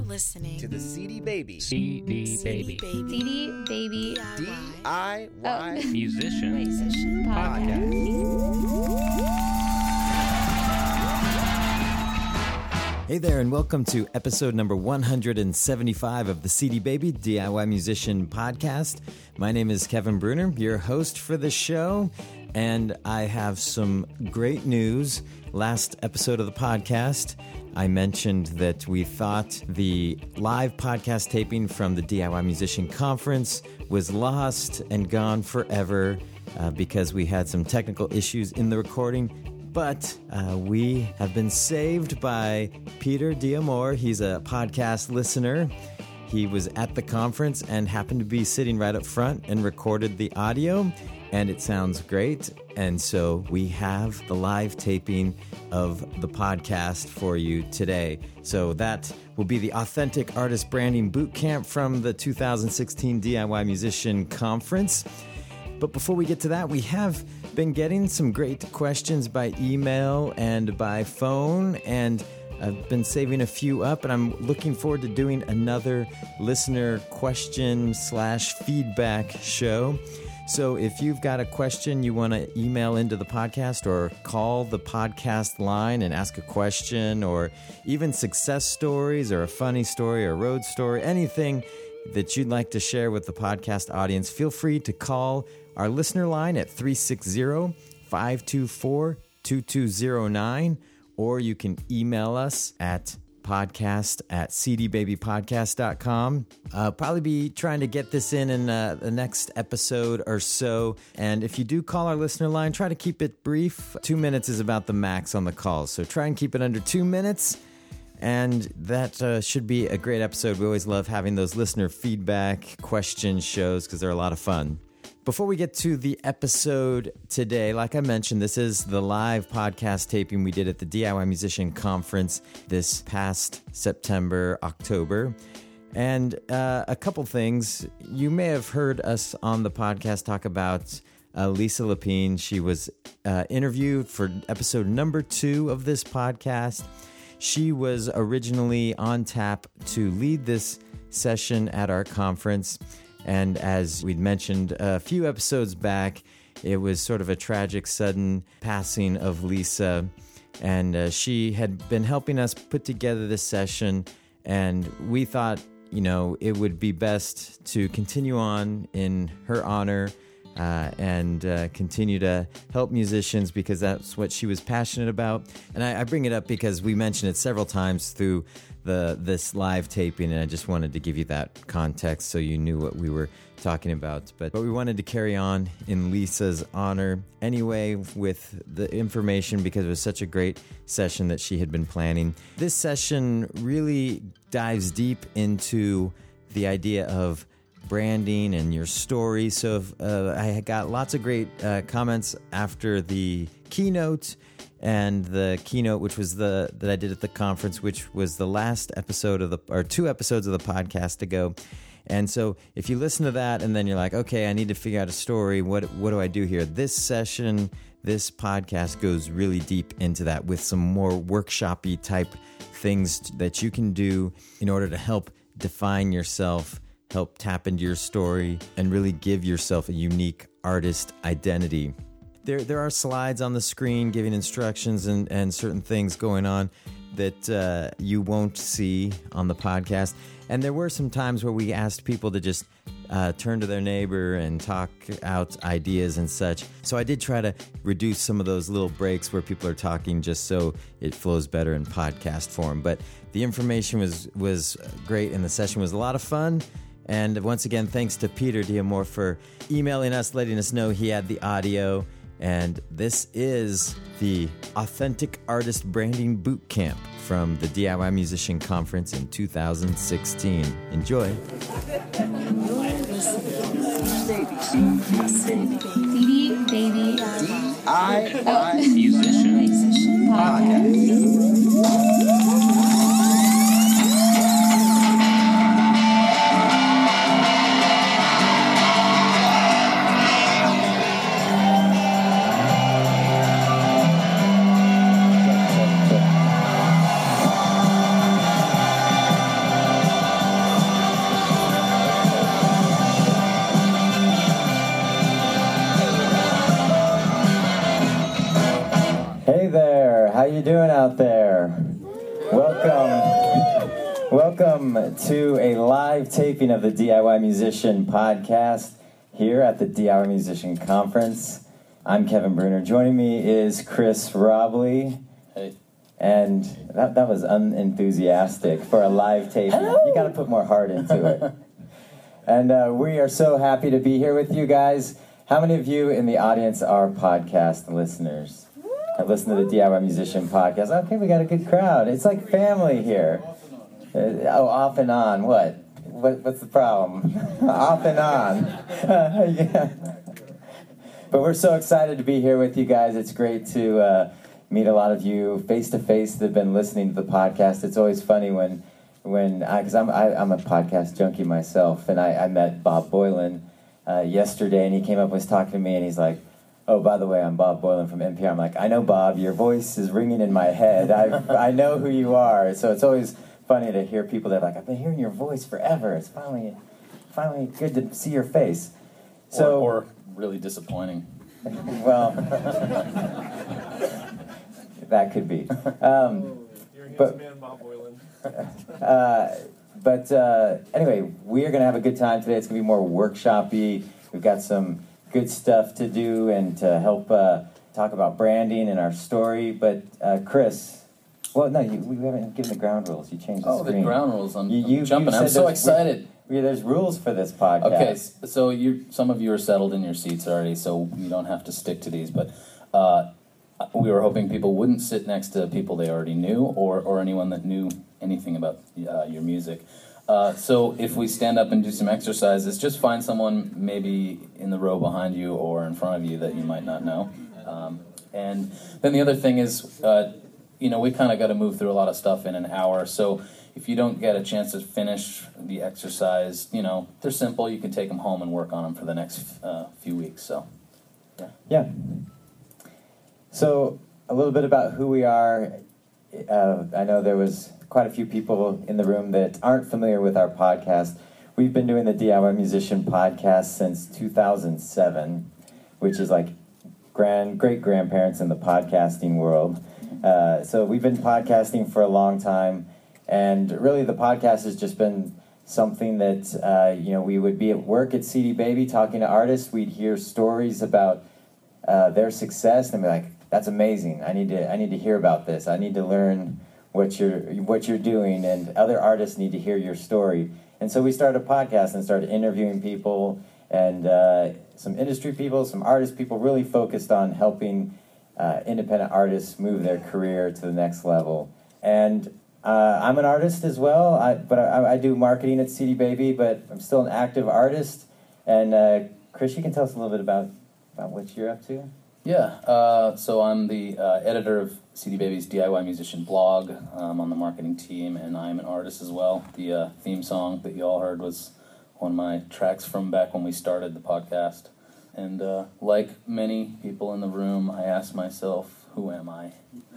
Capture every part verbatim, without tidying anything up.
listening to the C D Baby. C D Baby. C D C D Baby D I Y Oh. Musician. Musician Podcast. Hey there, and welcome to episode number one hundred seventy-five of the C D Baby D I Y Musician Podcast. My name is Kevin Bruner, your host for the show, and I have some great news. Last episode of the podcast, I mentioned that we thought the live podcast taping from the D I Y Musician Conference was lost and gone forever uh, because we had some technical issues in the recording. But uh, we have been saved by Peter D'Amore. He's a podcast listener. He was at the conference and happened to be sitting right up front and recorded the audio, and it sounds great. And so we have the live taping of the podcast for you today. So that will be the Authentic Artist Branding Bootcamp from the two thousand sixteen D I Y Musician Conference. But before we get to that, we have been getting some great questions by email and by phone, and I've been saving a few up, and I'm looking forward to doing another listener question slash feedback show. So if you've got a question you want to email into the podcast or call the podcast line and ask a question, or even success stories or a funny story or road story, anything that you'd like to share with the podcast audience, feel free to call our listener line at three six zero, five two four, two two zero nine, or you can email us at podcast at c d baby podcast dot com. Uh, probably be trying to get this in in uh, the next episode or so. And if you do call our listener line, try to keep it brief. Two minutes is about the max on the calls, so try and keep it under two minutes. And that uh, should be a great episode. We always love having those listener feedback question shows because they're a lot of fun. Before we get to the episode today, like I mentioned, this is the live podcast taping we did at the D I Y Musician Conference this past September, October. And uh, a couple things. You may have heard us on the podcast talk about uh, Lisa Lapine. She was uh, interviewed for episode number two of this podcast. She was originally on tap to lead this session at our conference. And as we'd mentioned a few episodes back, it was sort of a tragic, sudden passing of Lisa. And uh, she had been helping us put together this session. And we thought, you know, it would be best to continue on in her honor uh, and uh, continue to help musicians because that's what she was passionate about. And I, I bring it up because we mentioned it several times through the this live taping, and I just wanted to give you that context so you knew what we were talking about. But, but we wanted to carry on in Lisa's honor anyway with the information because it was such a great session that she had been planning. This session really dives deep into the idea of branding and your story. So if, uh, I got lots of great uh, comments after the keynote, and the keynote, which was the that I did at the conference, which was the last episode of the or two episodes of the podcast ago. And so if you listen to that and then you're like, okay, I need to figure out a story. What what do I do here? This session, this podcast goes really deep into that with some more workshop-y type things that you can do in order to help define yourself, help tap into your story, and really give yourself a unique artist identity. There there are slides on the screen giving instructions and, and certain things going on that uh, you won't see on the podcast. And there were some times where we asked people to just uh, turn to their neighbor and talk out ideas and such. So I did try to reduce some of those little breaks where people are talking just so it flows better in podcast form. But the information was, was great, and the session was a lot of fun. And once again, thanks to Peter D'Amore for emailing us, letting us know he had the audio. And this is the Authentic Artist Branding Bootcamp from the D I Y Musician Conference in two thousand sixteen. Enjoy. C D Baby D I Y Musician. Podcast. you doing out there? Welcome. Welcome to a live taping of the D I Y Musician podcast here at the D I Y Musician Conference. I'm Kevin Bruner. Joining me is Chris Robley. Hey. And that, that was unenthusiastic for a live taping. You got to put more heart into it. And uh, we are so happy to be here with you guys. How many of you in the audience are podcast listeners? Have listened to the D I Y Musician podcast? Okay, we got a good crowd. It's like family here. Uh, oh, off and on. What? what what's the problem? Off and on. Yeah. But we're so excited to be here with you guys. It's great to uh, meet a lot of you face to face that have been listening to the podcast. It's always funny when, when because I'm I, I'm a podcast junkie myself, and I, I met Bob Boilen uh, yesterday, and he came up, was talking to me, and he's like, "Oh, by the way, I'm Bob Boilen from N P R." I'm like, "I know, Bob. Your voice is ringing in my head. I I know who you are." So it's always funny to hear people that are like, "I've been hearing your voice forever. It's finally, finally good to see your face." So, or, or really disappointing. Well, that could be. Um, You're a but- handsome man, Bob Boilen. uh, but uh, anyway, we are going to have a good time today. It's going to be more workshop-y. We've got some good stuff to do and to help uh, talk about branding and our story. But uh, Chris, well, no, you, we haven't given the ground rules. You changed the Oh, screen. the ground rules. I'm, You- I'm you- jumping. you I'm said so there's- excited. Yeah, there's rules for this podcast. Okay, s- so you some of you are settled in your seats already, so you don't have to stick to these. But uh, we were hoping people wouldn't sit next to people they already knew, or, or anyone that knew anything about uh, your music. Uh, so if we stand up and do some exercises, just find someone maybe in the row behind you or in front of you that you might not know. Um, and then the other thing is, uh, you know, we kind of got to move through a lot of stuff in an hour. So if you don't get a chance to finish the exercise, you know, they're simple. You can take them home and work on them for the next uh, few weeks. So, yeah. Yeah. So a little bit about who we are. Uh, I know there was quite a few people in the room that aren't familiar with our podcast. We've been doing the D I Y Musician podcast since two thousand seven, which is like grand great grandparents in the podcasting world. Uh, so we've been podcasting for a long time, and really the podcast has just been something that uh, you know we would be at work at C D Baby talking to artists. We'd hear stories about uh, their success, and be like, "That's amazing! I need to I need to hear about this. I need to learn what you're what you're doing," and other artists need to hear your story. And so we started a podcast and started interviewing people and uh, some industry people, some artist people, really focused on helping uh, independent artists move their career to the next level. And uh, I'm an artist as well, I, but I, I do marketing at C D Baby, but I'm still an active artist. And uh, Chris, you can tell us a little bit about, about what you're up to? Yeah, uh, so I'm the uh, editor of C D Baby's D I Y Musician blog. I'm on the marketing team, and I'm an artist as well. The uh, theme song that you all heard was one of my tracks from back when we started the podcast. And uh, like many people in the room, I ask myself, who am I?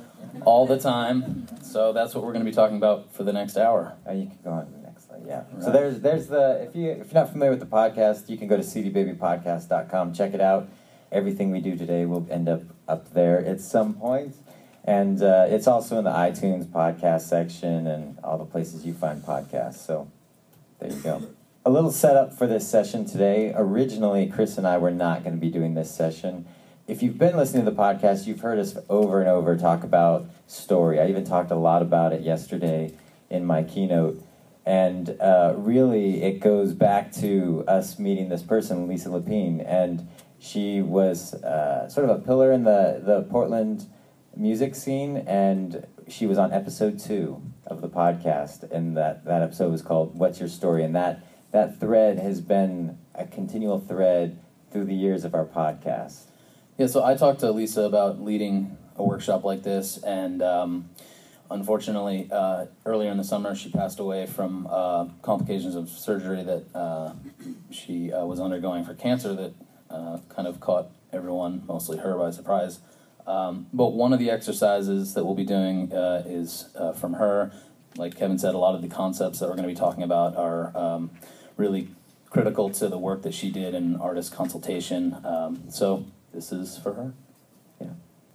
All the time. So that's what we're going to be talking about for the next hour. Oh, you can go on to the next slide, yeah. Right. So there's there's the, if, you, if you're not familiar with the podcast, you can go to c d baby podcast dot com, check it out. Everything we do today will end up up there at some point. And uh, it's also in the iTunes podcast section and all the places you find podcasts. So there you go. A little setup for this session today. Originally, Chris and I were not going to be doing this session. If you've been listening to the podcast, you've heard us over and over talk about story. I even talked a lot about it yesterday in my keynote. And uh, really, it goes back to us meeting this person, Lisa Lapine. And she was uh, sort of a pillar in the, the Portland music scene, and she was on episode two of the podcast, and that, that episode was called What's Your Story? And that, that thread has been a continual thread through the years of our podcast. Yeah, so I talked to Lisa about leading a workshop like this, and um, unfortunately, uh, earlier in the summer, she passed away from uh, complications of surgery that uh, she uh, was undergoing for cancer that uh, kind of caught everyone, mostly her, by surprise. Um, but one of the exercises that we'll be doing uh, is uh, from her. Like Kevin said, a lot of the concepts that we're going to be talking about are um, really critical to the work that she did in artist consultation. Um, so this is for her. Yeah.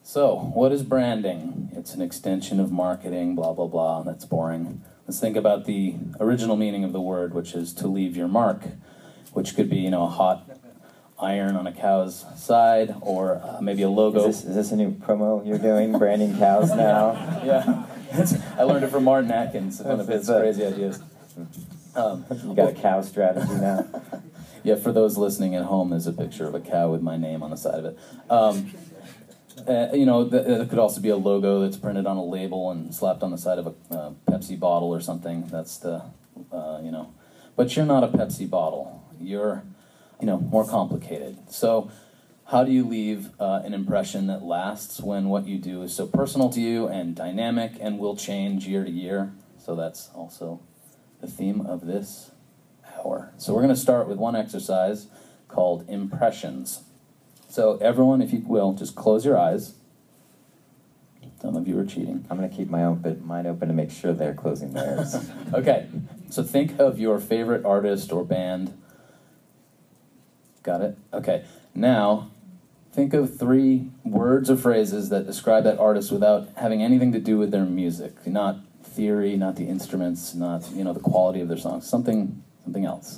So, what is branding? It's an extension of marketing, blah, blah, blah. That's boring. Let's think about the original meaning of the word, which is to leave your mark, which could be, you know, a hot iron on a cow's side, or uh, maybe a logo. Is this, is this a new promo you're doing, branding cows now? Yeah. I learned it from Martin Atkins, one of his crazy ideas. Um, You got a cow strategy now? Yeah, for those listening at home, there's a picture of a cow with my name on the side of it. Um, uh, you know, th- it could also be a logo that's printed on a label and slapped on the side of a uh, Pepsi bottle or something. That's the, uh, you know. But you're not a Pepsi bottle. You're, you know, more complicated. So how do you leave uh, an impression that lasts when what you do is so personal to you and dynamic and will change year to year? So that's also the theme of this hour. So we're going to start with one exercise called impressions. So everyone, if you will, just close your eyes. Some of you are cheating. I'm going to keep my open, mine open to make sure they're closing theirs. Okay, so think of your favorite artist or band. Got it? Okay, now think of three words or phrases that describe that artist without having anything to do with their music. Not theory, not the instruments, not, you know, the quality of their songs. Something, something else.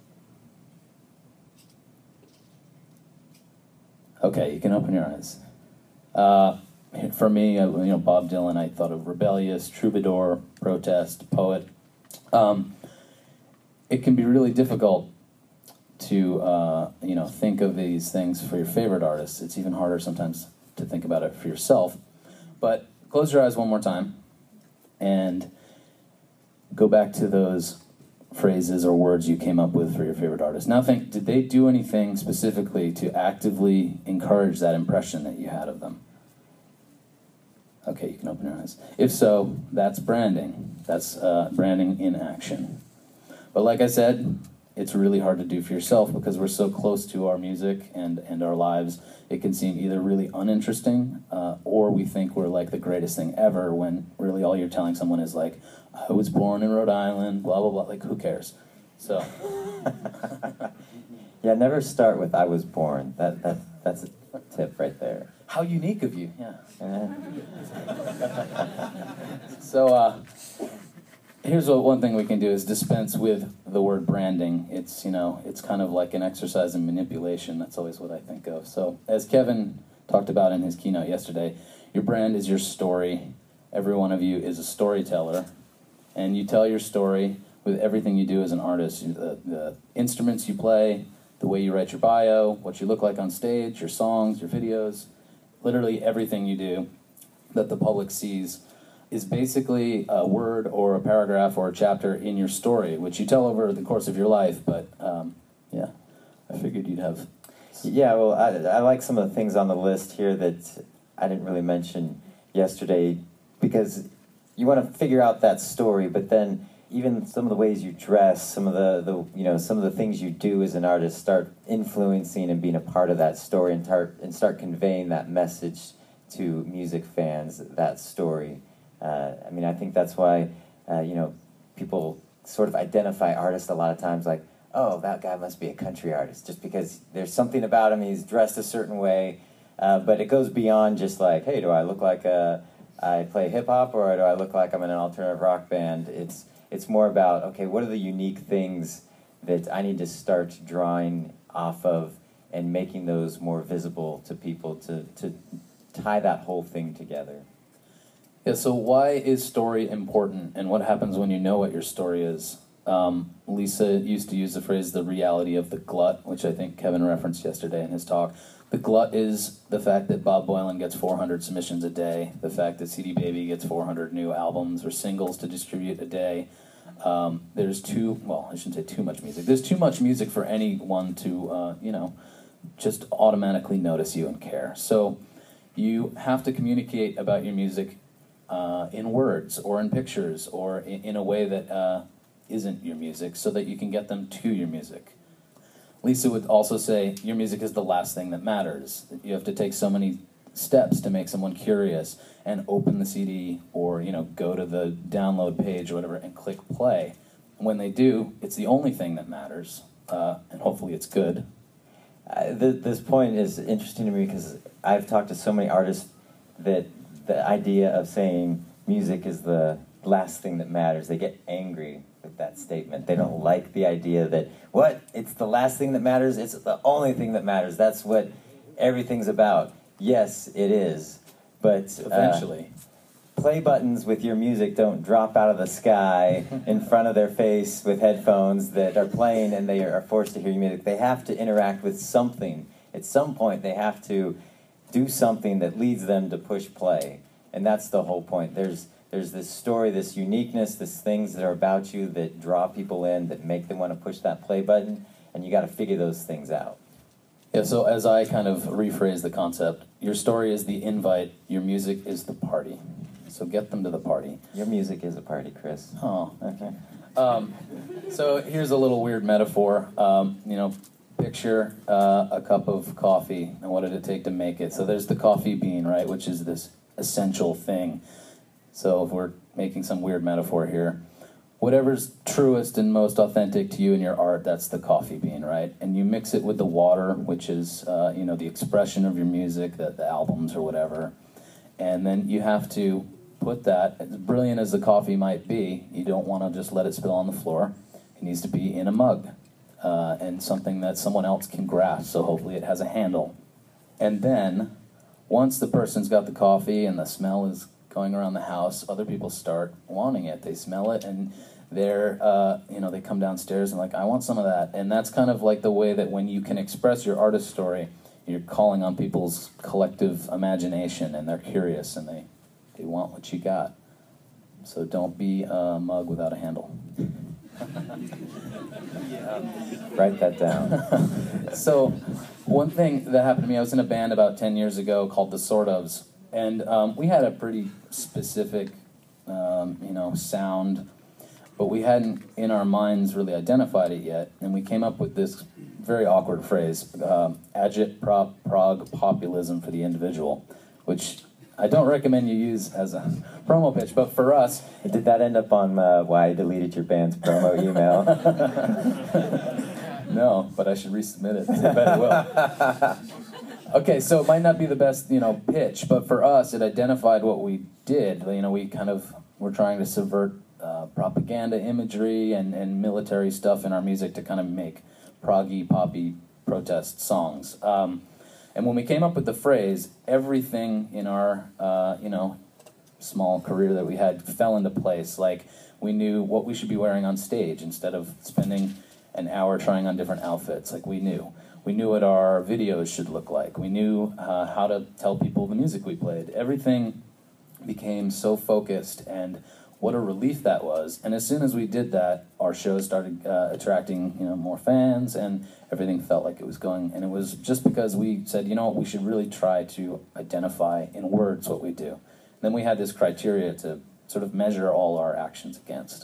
Okay, you can open your eyes. Uh, for me, uh, you know, Bob Dylan, I thought of rebellious, troubadour, protest, poet. Um, it can be really difficult to, uh, you know, think of these things for your favorite artists. It's even harder sometimes to think about it for yourself. But close your eyes one more time and go back to those phrases or words you came up with for your favorite artist. Now think, did they do anything specifically to actively encourage that impression that you had of them? Okay, you can open your eyes. If so, that's branding. That's uh, branding in action. But like I said, it's really hard to do for yourself because we're so close to our music and, and our lives. It can seem either really uninteresting uh, or we think we're like the greatest thing ever when really all you're telling someone is like, I was born in Rhode Island, blah, blah, blah. Like, who cares? So. Yeah, never start with I was born. That, that That's a tip right there. How unique of you, yeah. Uh, So uh, here's what one thing we can do is dispense with the word branding. It's, you know, it's kind of like an exercise in manipulation. That's always what I think of. So as Kevin talked about in his keynote yesterday, your brand is your story. Every one of you is a storyteller. And you tell your story with everything you do as an artist. The, the instruments you play, the way you write your bio, what you look like on stage, your songs, your videos, literally everything you do that the public sees is basically a word or a paragraph or a chapter in your story, which you tell over the course of your life. But, um, yeah, I figured you'd have... Yeah, well, I, I like some of the things on the list here that I didn't really mention yesterday because you want to figure out that story, but then even some of the ways you dress, some of the, the you know, some of the things you do as an artist start influencing and being a part of that story and start, and start conveying that message to music fans, that story. Uh, I mean, I think that's why, uh, you know, people sort of identify artists a lot of times like, oh, that guy must be a country artist, just because there's something about him, he's dressed a certain way, uh, but it goes beyond just like, hey, do I look like a, I play hip-hop, or do I look like I'm in an alternative rock band? It's it's more about, okay, what are the unique things that I need to start drawing off of and making those more visible to people to, to tie that whole thing together. Yeah, so why is story important, and what happens when you know what your story is? Um, Lisa used to use the phrase, the reality of the glut, which I think Kevin referenced yesterday in his talk. The glut is the fact that Bob Boilen gets four hundred submissions a day, the fact that C D Baby gets four hundred new albums or singles to distribute a day. Um, there's too, well, I shouldn't say too much music. There's too much music for anyone to, uh, you know, just automatically notice you and care. So you have to communicate about your music uh, in words or in pictures or in, in a way that uh, isn't your music so that you can get them to your music. Lisa would also say your music is the last thing that matters. You have to take so many steps to make someone curious and open the C D or, you know, go to the download page or whatever and click play. When they do, it's the only thing that matters, uh, and hopefully it's good. Uh, th- this point is interesting to me because I've talked to so many artists that the idea of saying music is the last thing that matters, they get angry with that statement. They don't like the idea that, what? It's the last thing that matters? It's the only thing that matters. That's what everything's about. Yes, it is. But uh, Eventually. play buttons with your music don't drop out of the sky in front of their face with headphones that are playing and they are forced to hear your music. They have to interact with something. At some point, they have to do something that leads them to push play. And that's the whole point. There's there's this story, this uniqueness, this things that are about you that draw people in, that make them want to push that play button, and you got to figure those things out. Yeah, so as I kind of rephrase the concept, your story is the invite, your music is the party. So get them to the party. Your music is a party, Chris. Oh, okay. Um, so here's a little weird metaphor. Um, you know, picture uh, a cup of coffee, and what did it take to make it? So there's the coffee bean, right, which is this essential thing. So if we're making some weird metaphor here, whatever's truest and most authentic to you in your art, that's the coffee bean, right? And you mix it with the water, which is, uh, you know, the expression of your music, the, the albums or whatever. And then you have to put that, as brilliant as the coffee might be, you don't want to just let it spill on the floor. It needs to be in a mug uh, and something that someone else can grasp, so hopefully it has a handle. And then, once the person's got the coffee and the smell is going around the house, other people start wanting it. They smell it, and they're, uh, you know, they come downstairs and like, I want some of that. And that's kind of like the way that when you can express your artist story, you're calling on people's collective imagination, and they're curious, and they, they want what you got. So don't be a mug without a handle. Yeah. Write that down. So one thing that happened to me, I was in a band about ten years ago called the Sort Ofs, and um, we had a pretty specific, um, you know, sound, but we hadn't in our minds really identified it yet, and we came up with this very awkward phrase, um, agit prop prog populism for the individual, which I don't recommend you use as a promo pitch, but for us... Did that end up on uh, why I deleted your band's promo email? No, but I should resubmit it. I bet it will. Okay, so it might not be the best, you know, pitch, but for us, it identified what we did. You know, we kind of were trying to subvert uh, propaganda imagery and, and military stuff in our music to kind of make proggy, poppy protest songs. Um, and when we came up with the phrase, everything in our, uh, you know, small career that we had fell into place. Like, we knew what we should be wearing on stage instead of spending an hour trying on different outfits. Like, we knew. We knew what our videos should look like. We knew uh, how to tell people the music we played. Everything became so focused, and what a relief that was. And as soon as we did that, our shows started uh, attracting, you know, more fans, and everything felt like it was going. And it was just because we said, you know what, we should really try to identify in words what we do. Then we had this criteria to sort of measure all our actions against.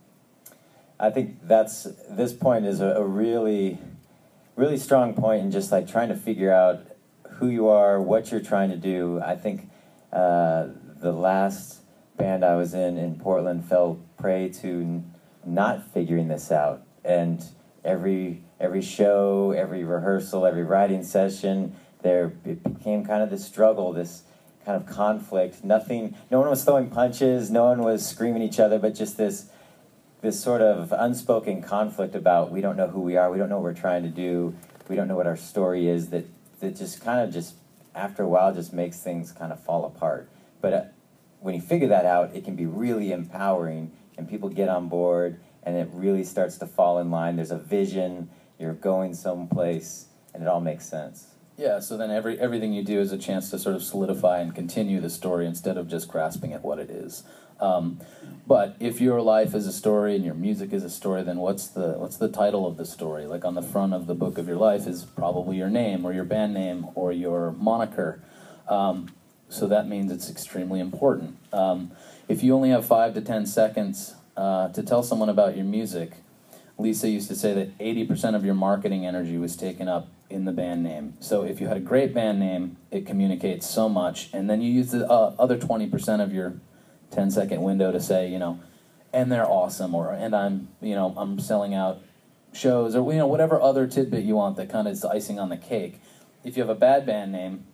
I think that's, this point is a, a really, really strong point in just like trying to figure out who you are, what you're trying to do. I think uh, the last band I was in in Portland fell prey to n- not figuring this out. And every every show, every rehearsal, every writing session, there it became kind of this struggle, this kind of conflict. Nothing, no one was throwing punches, no one was screaming at each other, but just this this sort of unspoken conflict about we don't know who we are, we don't know what we're trying to do, we don't know what our story is, that, that just kind of just, after a while, just makes things kind of fall apart. But uh, when you figure that out, it can be really empowering, and people get on board, and it really starts to fall in line. There's a vision, you're going someplace, and it all makes sense. Yeah, so then every everything you do is a chance to sort of solidify and continue the story instead of just grasping at what it is. Um, but if your life is a story and your music is a story, then what's the what's the title of the story? Like on the front of the book of your life is probably your name or your band name or your moniker. Um, so that means it's extremely important. Um, if you only have five to ten seconds uh, to tell someone about your music, Lisa used to say that eighty percent of your marketing energy was taken up in the band name. So if you had a great band name, it communicates so much, and then you use the uh, other twenty percent of your ten second window to say, you know, and they're awesome, or and I'm, you know, I'm selling out shows, or, you know, whatever other tidbit you want that kind of is icing on the cake. If you have a bad band name,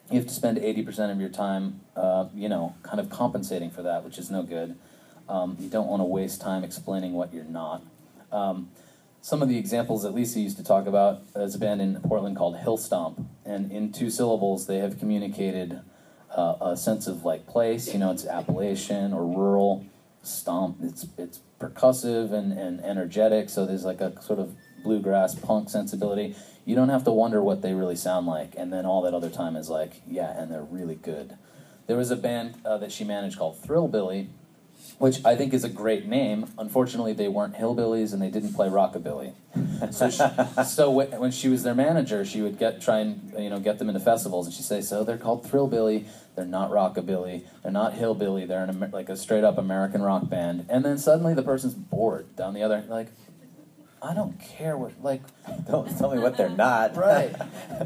you have to spend eighty percent of your time, uh, you know, kind of compensating for that, which is no good. Um, you don't want to waste time explaining what you're not. Um, some of the examples that Lisa used to talk about is a band in Portland called Hill Stomp, and in two syllables they have communicated uh, a sense of like place. You know, it's Appalachian or rural. Stomp, it's it's percussive and, and energetic, so there's like a sort of bluegrass punk sensibility. You don't have to wonder what they really sound like, and then all that other time is like, yeah, and they're really good. There was a band uh, that she managed called Thrillbilly, which I think is a great name. Unfortunately, they weren't hillbillies and they didn't play rockabilly. So, she, so w- when she was their manager, she would get try and you know get them into festivals, and she'd say, "So they're called Thrillbilly. They're not rockabilly. They're not hillbilly. They're an Amer- like a straight up American rock band." And then suddenly the person's bored down the other, like, I don't care what like. Don't tell me what they're not. Right.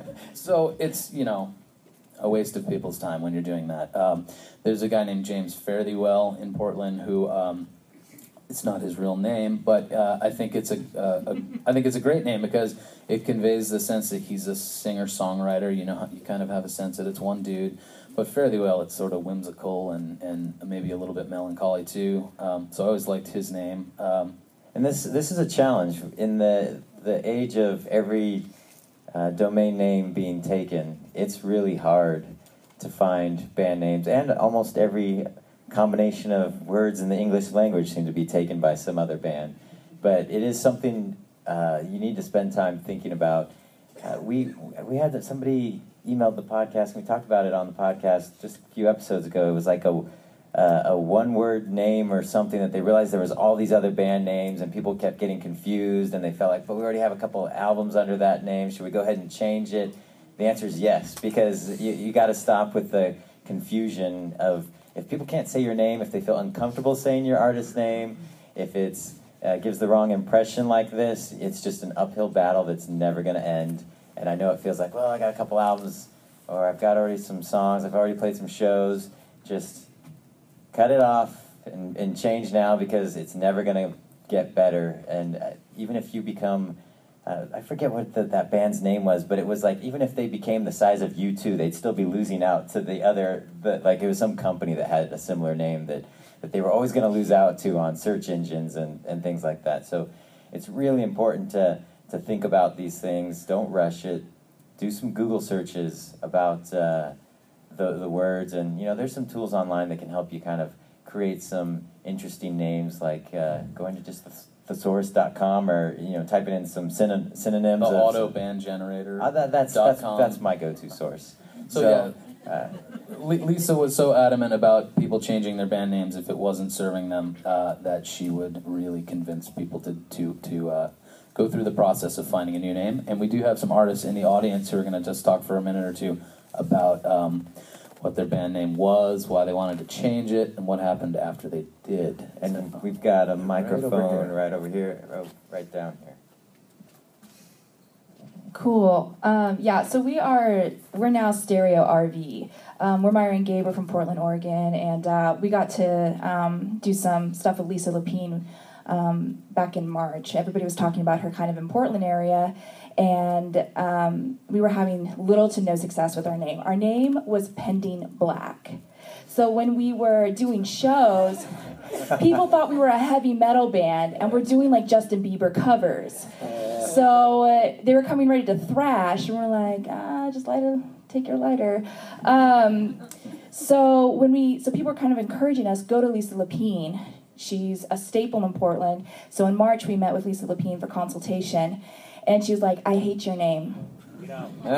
So it's you know. a waste of people's time when you're doing that. Um, there's a guy named James Fare-thee-well in Portland who, um, it's not his real name, but uh, I think it's a, uh, a I think it's a great name because it conveys the sense that he's a singer-songwriter. You know, you kind of have a sense that it's one dude. But Fare-thee-well, it's sort of whimsical and, and maybe a little bit melancholy too. Um, so I always liked his name. Um, And this this is a challenge in the the age of every uh, domain name being taken. It's really hard to find band names, and almost every combination of words in the English language seem to be taken by some other band. But it is something uh, you need to spend time thinking about. Uh, we we had somebody emailed the podcast, and we talked about it on the podcast just a few episodes ago. It was like a Uh, a one-word name or something that they realized there was all these other band names and people kept getting confused and they felt like, but we already have a couple of albums under that name. Should we go ahead and change it? The answer is yes, because you, you got to stop with the confusion of if people can't say your name, if they feel uncomfortable saying your artist's name, if it's uh, gives the wrong impression like this, it's just an uphill battle that's never going to end. And I know it feels like, well, I got a couple albums or I've got already some songs, I've already played some shows, just cut it off and, and change now because it's never going to get better. And uh, even if you become, uh, I forget what the, that band's name was, but it was like even if they became the size of U two, they'd still be losing out to the other, the, like it was some company that had a similar name that, that they were always going to lose out to on search engines and, and things like that. So it's really important to, to think about these things. Don't rush it. Do some Google searches about uh, The, the words, and you know there's some tools online that can help you kind of create some interesting names, like uh, going to just thesaurus dot com or you know typing in some synon- synonyms. the of auto some, band generator. uh, that, that's dot that's, com. that's my go-to source. So, So, yeah, uh, L- Lisa was so adamant about people changing their band names if it wasn't serving them uh, that she would really convince people to to to uh, go through the process of finding a new name. And we do have some artists in the audience who are going to just talk for a minute or two about um, what their band name was, why they wanted to change it, and what happened after they did. and So- we've got a microphone here. right over here, right, right down here. Cool. Um, yeah, so we are, we're now Stereo R V. Um, we're Myra and Gabe, we're from Portland, Oregon, and uh, we got to um, do some stuff with Lisa Lapine um, back in March. Everybody was talking about her kind of in Portland area, and um, we were having little to no success with our name. Our name was Pending Black. So when we were doing shows, people thought we were a heavy metal band, and we're doing like Justin Bieber covers. So uh, they were coming ready to thrash, and we're like, ah, just light a, take your lighter. Um, so when we, so people were kind of encouraging us, go to Lisa Lapine. She's a staple in Portland. So in March, we met with Lisa Lapine for consultation, and she was like, I hate your name. We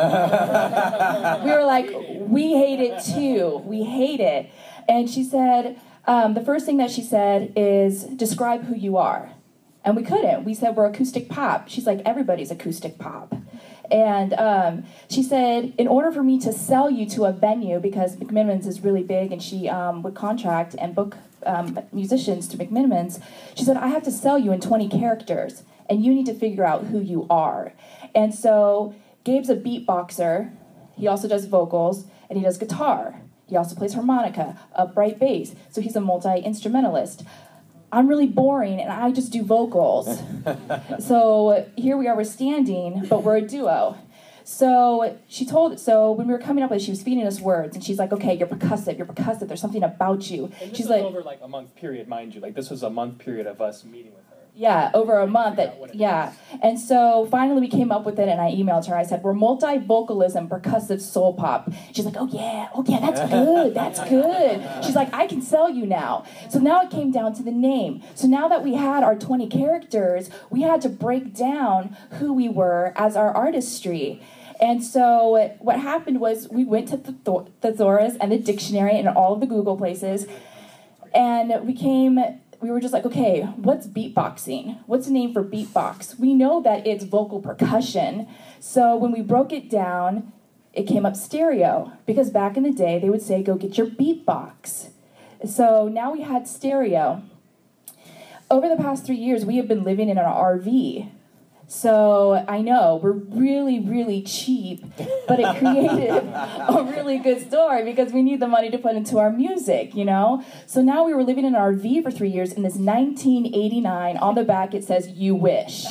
were like, we hate it too. We hate it. And she said, um, the first thing that she said is, describe who you are. And we couldn't. We said, we're acoustic pop. She's like, everybody's acoustic pop. And um, she said, in order for me to sell you to a venue, because McMinimans is really big and she um, would contract and book um, musicians to McMinimans, she said, I have to sell you in twenty characters, and you need to figure out who you are. And so Gabe's a beatboxer. He also does vocals, and he does guitar. He also plays harmonica, upright bass. So he's a multi-instrumentalist. I'm really boring, and I just do vocals. So here we are, we're standing, but we're a duo. So she told, so when we were coming up with it, she was feeding us words, and she's like, okay, you're percussive, you're percussive, there's something about you. And this She's was like, over like a month period, mind you. Like this was a month period of us meeting with her. yeah, over a month. Figure That, out what it yeah. And so finally we came up with it, and I emailed her. I said, we're multi-vocalism, percussive soul pop. She's like, oh yeah, oh yeah, that's good, that's good. She's like, I can sell you now. So now it came down to the name. So now that we had our twenty characters, we had to break down who we were as our artistry. And so what happened was we went to the Thor- thesaurus and the dictionary and all of the Google places, and we came, we were just like, okay, what's beatboxing? What's the name for beatbox? We know that it's vocal percussion. So when we broke it down, it came up stereo, because back in the day, they would say, go get your beatbox. So now we had stereo. Over the past three years, we have been living in an R V. So I know we're really, really cheap, but it created a really good story because we need the money to put into our music, you know? So now we were living in an R V for three years in this nineteen eighty-nine. On the back it says, you wish.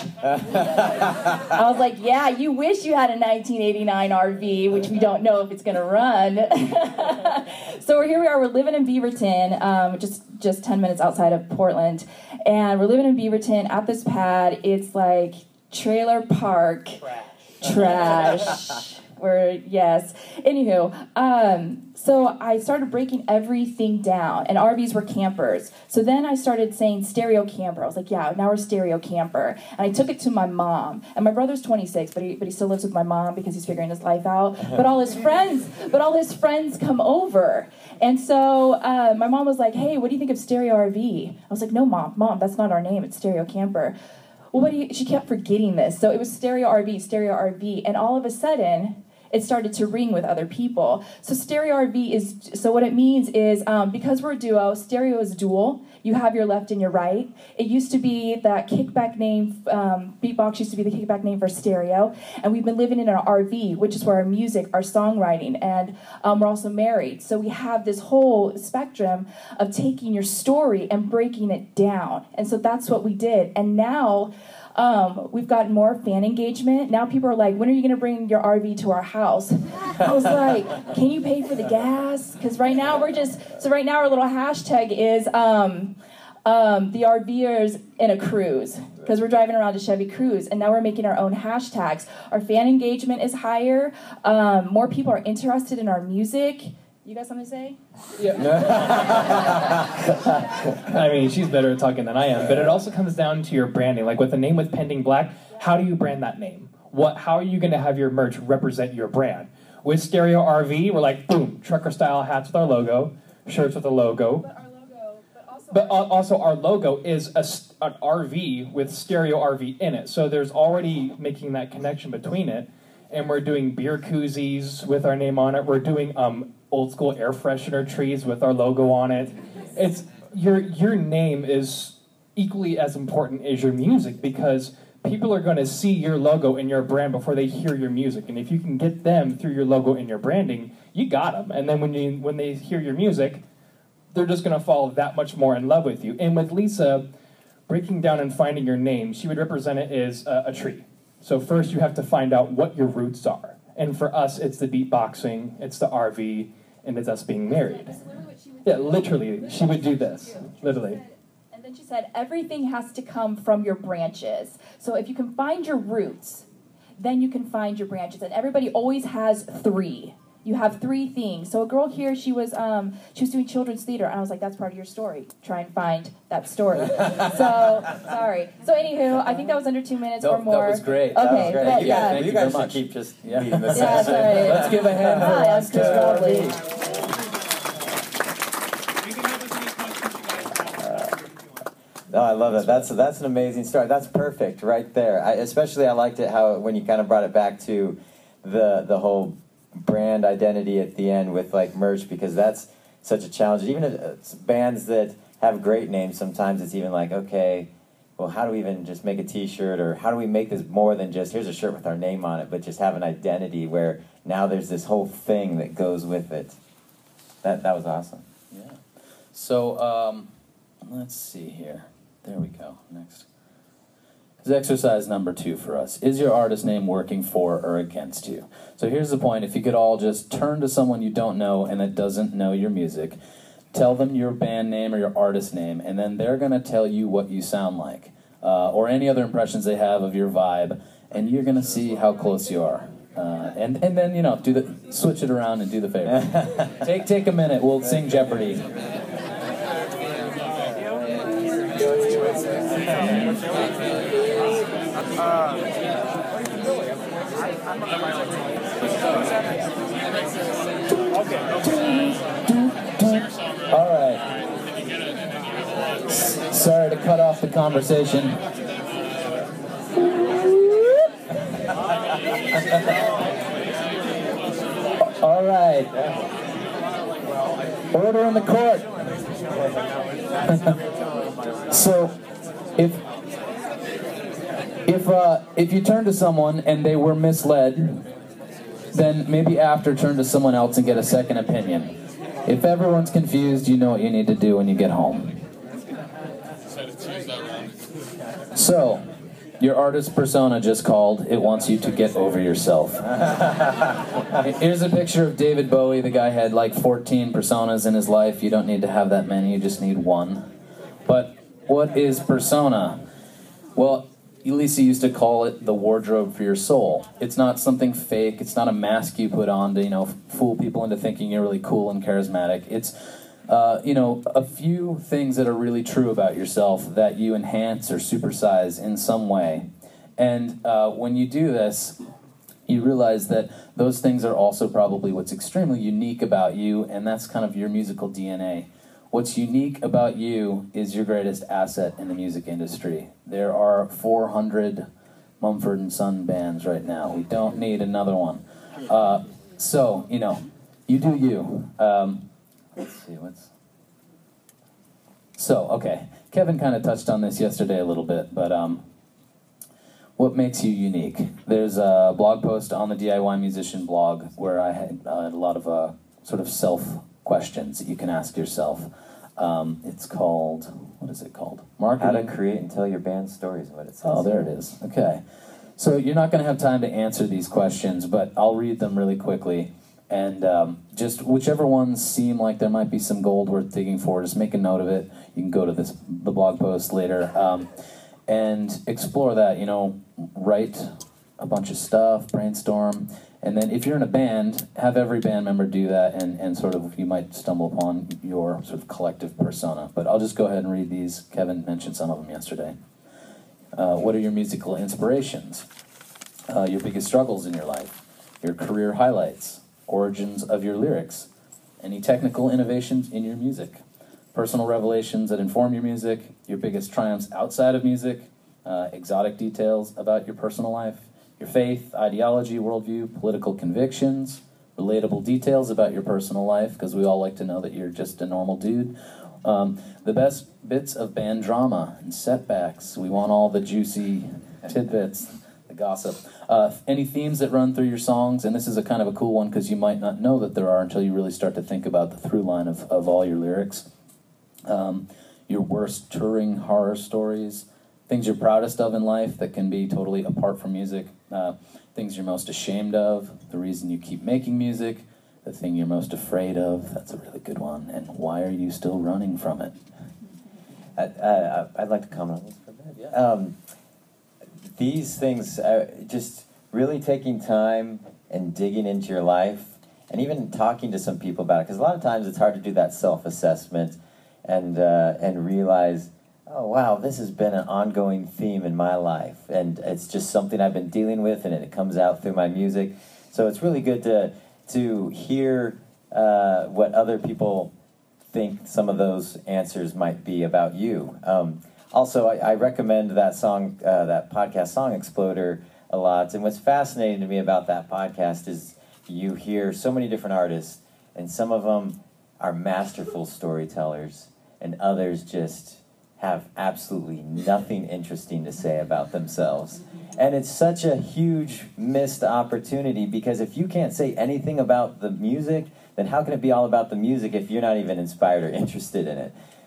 I was like, yeah, you wish you had a nineteen eighty-nine R V, which we don't know if it's gonna run. So we're here we are, we're living in Beaverton, um, just, just ten minutes outside of Portland. And we're living in Beaverton at this pad. It's like trailer park Trash. trash. We're, yes. Anywho, um, so I started breaking everything down, and R Vs were campers. So then I started saying stereo camper. I was like, yeah, now we're stereo camper. And I took it to my mom. And my brother's twenty-six, but he but he still lives with my mom because he's figuring his life out. But all his friends, but all his friends come over. And so uh, my mom was like, hey, what do you think of stereo R V? I was like, no, mom, mom, that's not our name. It's stereo camper. Well, what do you, she kept forgetting this. So it was stereo R V, stereo R V. And all of a sudden, it started to ring with other people. So stereo R V is, so what it means is, um, because we're a duo, stereo is dual. You have your left and your right. It used to be that kickback name, um, beatbox used to be the kickback name for stereo. And we've been living in an R V, which is where our music, our songwriting, and um, we're also married. So we have this whole spectrum of taking your story and breaking it down. And so that's what we did. And now, Um, we've gotten more fan engagement. Now people are like, when are you going to bring your R V to our house? I was like, can you pay for the gas? Because right now we're just, so right now our little hashtag is um, um, the RVers in a cruise. Because we're driving around a Chevy Cruise. And now we're making our own hashtags. Our fan engagement is higher. Um, more people are interested in our music. You got something to say? Yeah. I mean, she's better at talking than I am, but it also comes down to your branding. Like with a name with Pending Black, how do you brand that name? What? How are you going to have your merch represent your brand? With Stereo R V, we're like, boom, trucker style hats with our logo, shirts with a logo. But our logo, but also, But al- also our logo is a, s- an R V with Stereo R V in it. So there's already making that connection between it. And we're doing beer koozies with our name on it. We're doing um, old school air freshener trees with our logo on it. It's your your name is equally as important as your music because people are going to see your logo and your brand before they hear your music. And if you can get them through your logo and your branding, you got them. And then when you when they hear your music, they're just going to fall that much more in love with you. And with Lisa, breaking down and finding your name, she would represent it as a, a tree. So first you have to find out what your roots are. And for us, it's the beatboxing, it's the R V, and it's us being married. Yeah, literally, she would do this, literally. And then she said, everything has to come from your branches. So if you can find your roots, then you can find your branches. And everybody always has three. You have three things. So a girl here, she was um, she was doing children's theater, and I was like, that's part of your story. Try and find that story. So, sorry. So anywho, I think that was under two minutes No, or more. that was great. Okay, That was great. but You guys- yeah. thank you you very guys should much. keep just Yeah. leading this Yeah, session. sorry. Let's give a hand for Hi, I'm Last Chris uh, Bradley. You can have as many questions you guys have. No, I love that. That's that's an amazing story. That's perfect right there. I, especially, I liked it how when you kind of brought it back to the the whole brand identity at the end with like merch because that's such a challenge. Even if it's bands that have great names, sometimes it's even like, okay, well, how do we even just make a T-shirt or how do we make this more than just here's a shirt with our name on it, but just have an identity where now there's this whole thing that goes with it. That that was awesome. Yeah. So um, let's see here. There we go. Next. Is is exercise number two for us. Is your artist name working for or against you? So here's the point. If you could all just turn to someone you don't know and that doesn't know your music, tell them your band name or your artist name, and then they're going to tell you what you sound like, uh, or any other impressions they have of your vibe, and you're going to see how close you are. Uh, and, and then, you know, do the switch it around and do the favor. take, take a minute. We'll sing Jeopardy. All right. S- sorry to cut off the conversation. All right. Order in the court. So, if if uh, if you turn to someone and they were misled, then maybe after turn to someone else and get a second opinion. If everyone's confused, you know what you need to do when you get home. So, your artist persona just called. It wants you to get over yourself. Here's a picture of David Bowie. The guy had like fourteen personas in his life. You don't need to have that many. You just need one. But what is persona? Well, Lisa used to call it the wardrobe for your soul. It's not something fake. It's not a mask you put on to, you know, fool people into thinking you're really cool and charismatic. It's, uh, you know, a few things that are really true about yourself that you enhance or supersize in some way. And uh, when you do this, you realize that those things are also probably what's extremely unique about you, and that's kind of your musical D N A. What's unique about you is your greatest asset in the music industry. There are four hundred Mumford and Son bands right now. We don't need another one. Uh, so, you know, you do you. Um, let's see, what's... So, okay. Kevin kind of touched on this yesterday a little bit, but um, what makes you unique? There's a blog post on the D I Y Musician blog where I had, uh, had a lot of uh, sort of self questions that you can ask yourself. Um, it's called, what is it called? Marketing. How to create and tell your band stories, what it says. Oh, there it is. Okay. So you're not going to have time to answer these questions, but I'll read them really quickly. And um, just whichever ones seem like there might be some gold worth digging for, just make a note of it. You can go to this the blog post later um, and explore that. You know, write a bunch of stuff, brainstorm. And then if you're in a band, have every band member do that, and, and sort of you might stumble upon your sort of collective persona. But I'll just go ahead and read these. Kevin mentioned some of them yesterday. Uh, what are your musical inspirations? Uh, your biggest struggles in your life? Your career highlights? Origins of your lyrics? Any technical innovations in your music? Personal revelations that inform your music? Your biggest triumphs outside of music? Uh, exotic details about your personal life? Your faith, ideology, worldview, political convictions, relatable details about your personal life, because we all like to know that you're just a normal dude. Um, the best bits of band drama and setbacks. We want all the juicy tidbits, the gossip. Uh, any themes that run through your songs, and this is a kind of a cool one because you might not know that there are until you really start to think about the through line of, of all your lyrics. Um, your worst touring horror stories. Things you're proudest of in life that can be totally apart from music. Uh, things you're most ashamed of. The reason you keep making music. The thing you're most afraid of. That's a really good one. And why are you still running from it? I, I, I'd like to comment on this for a bit. Yeah. Um, these things, uh, just really taking time and digging into your life, and even talking to some people about it. Because a lot of times it's hard to do that self-assessment and uh, and realize, oh, wow, this has been an ongoing theme in my life, and it's just something I've been dealing with, and it comes out through my music. So it's really good to to hear uh, what other people think some of those answers might be about you. Um, also, I, I recommend that song, uh, that podcast, Song Exploder, a lot. And what's fascinating to me about that podcast is you hear so many different artists, and some of them are masterful storytellers, and others just have absolutely nothing interesting to say about themselves. And it's such a huge missed opportunity, because if you can't say anything about the music, then how can it be all about the music if you're not even inspired or interested in it?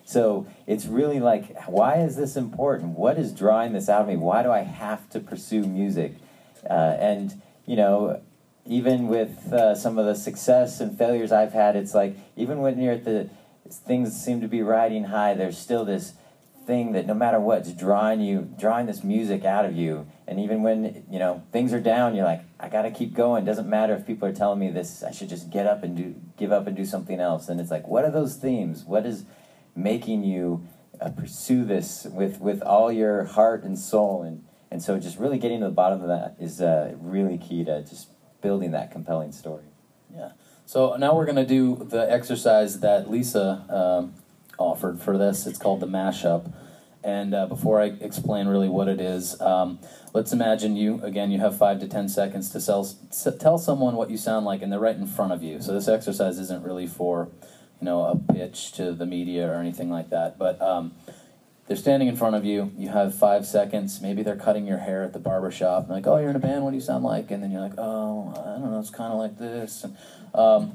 So it's really like, why is this important? What is drawing this out of me? Why do I have to pursue music? Uh, and, you know, even with uh, some of the success and failures I've had, it's like, even when you're at the, things seem to be riding high, there's still this thing that no matter what, it's drawing you, drawing this music out of you. And even when, you know, things are down, you're like, I gotta keep going. Doesn't matter if people are telling me this, I should just get up and do, give up and do something else. And it's like, what are those themes? What is making you uh, pursue this with, with all your heart and soul? And, and so just really getting to the bottom of that is uh, really key to just building that compelling story. Yeah. So now we're going to do the exercise that Lisa um, offered for this. It's called the mashup. And uh, before I explain really what it is, um, let's imagine you, again, you have five to ten seconds to sell, s- tell someone what you sound like, and they're right in front of you. So this exercise isn't really for, you know, a pitch to the media or anything like that. But um, they're standing in front of you. You have five seconds. Maybe they're cutting your hair at the barber shop. They're like, oh, you're in a band. What do you sound like? And then you're like, oh, I don't know. It's kind of like this. And, um,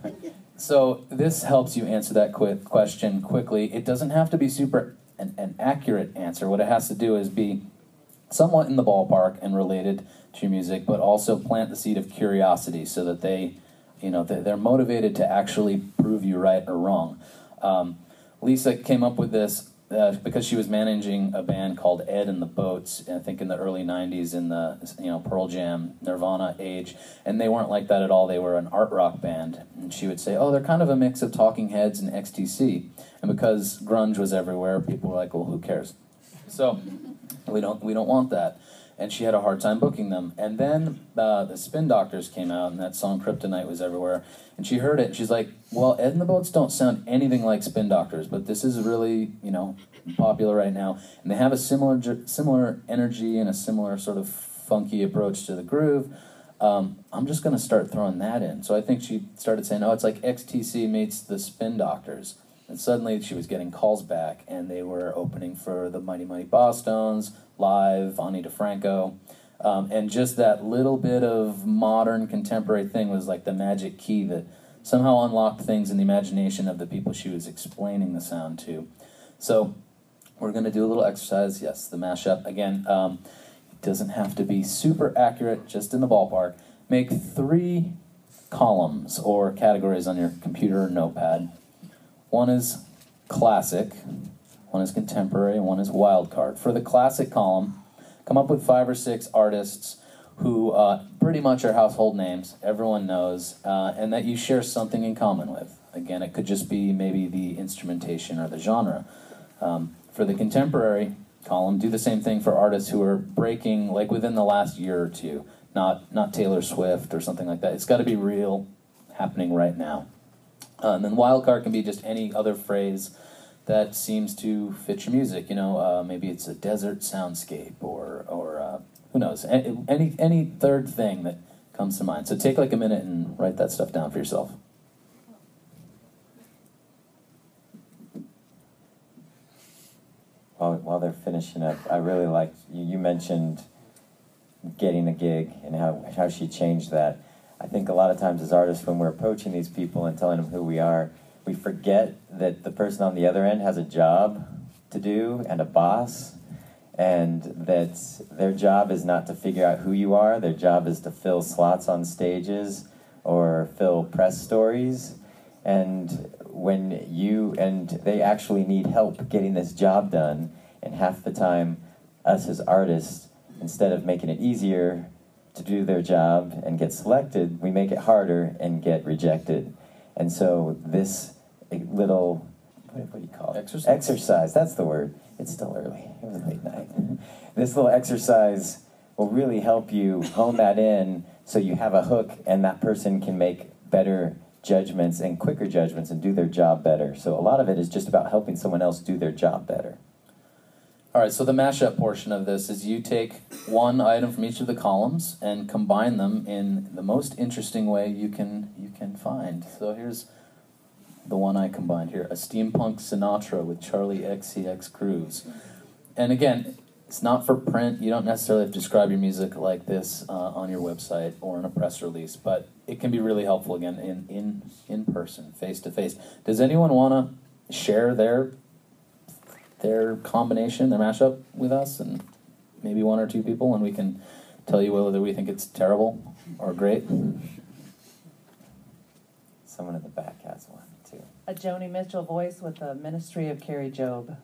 so this helps you answer that quick question quickly. It doesn't have to be super an, an accurate answer. What it has to do is be somewhat in the ballpark and related to your music, but also plant the seed of curiosity so that they, you know, they're motivated to actually prove you right or wrong. Um, Lisa came up with this uh, because she was managing a band called Ed and the Boats, I think in the early nineties, in the, you know, Pearl Jam, Nirvana age, and they weren't like that at all. They were an art rock band, and she would say, oh, they're kind of a mix of Talking Heads and X T C, and because grunge was everywhere, people were like, well, who cares? So we don't we don't want that. And she had a hard time booking them. And then uh, the Spin Doctors came out, and that song Kryptonite was everywhere. And she heard it, and she's like, well, Ed and the Boats don't sound anything like Spin Doctors, but this is really, you know, popular right now. And they have a similar similar energy and a similar sort of funky approach to the groove. Um, I'm just going to start throwing that in. So I think she started saying, oh, it's like X T C meets the Spin Doctors. And suddenly she was getting calls back, and they were opening for the Mighty Mighty Bosstones, Live, Ani DeFranco. Um, and just that little bit of modern contemporary thing was like the magic key that somehow unlocked things in the imagination of the people she was explaining the sound to. So we're going to do a little exercise. Yes, the mashup. Again, um, it doesn't have to be super accurate, just in the ballpark. Make three columns or categories on your computer or notepad. One is classic, one is contemporary, and one is wild card. For the classic column, come up with five or six artists who uh, pretty much are household names, everyone knows, uh, and that you share something in common with. Again, it could just be maybe the instrumentation or the genre. Um, for the contemporary column, do the same thing for artists who are breaking like within the last year or two, not, not Taylor Swift or something like that. It's got to be real, happening right now. Uh, and then wildcard can be just any other phrase that seems to fit your music. You know, uh, maybe it's a desert soundscape, or or uh, who knows, any, any any third thing that comes to mind. So take like a minute and write that stuff down for yourself. While, while they're finishing up, I really liked, you, you mentioned getting a gig and how, how she changed that. I think a lot of times as artists, when we're approaching these people and telling them who we are, we forget that the person on the other end has a job to do and a boss, and that their job is not to figure out who you are. Their job is to fill slots on stages or fill press stories. And when you, and they actually need help getting this job done, and half the time, us as artists, instead of making it easier to do their job and get selected, we make it harder and get rejected. And so this little, what, what do you call it? Exercise. Exercise, that's the word. It's still early. It was late night. This little exercise will really help you hone that in so you have a hook and that person can make better judgments and quicker judgments and do their job better. So a lot of it is just about helping someone else do their job better. All right, so the mashup portion of this is you take one item from each of the columns and combine them in the most interesting way you can you can find. So here's the one I combined here, a steampunk Sinatra with Charlie X C X grooves. And again, it's not for print. You don't necessarily have to describe your music like this uh, on your website or in a press release, but it can be really helpful, again, in in, in person, face-to-face. Does anyone want to share their their combination, their mashup with us, and maybe one or two people, and we can tell you whether we think it's terrible or great. Someone in the back has one, too. A Joni Mitchell voice with the Ministry of Carrie Job.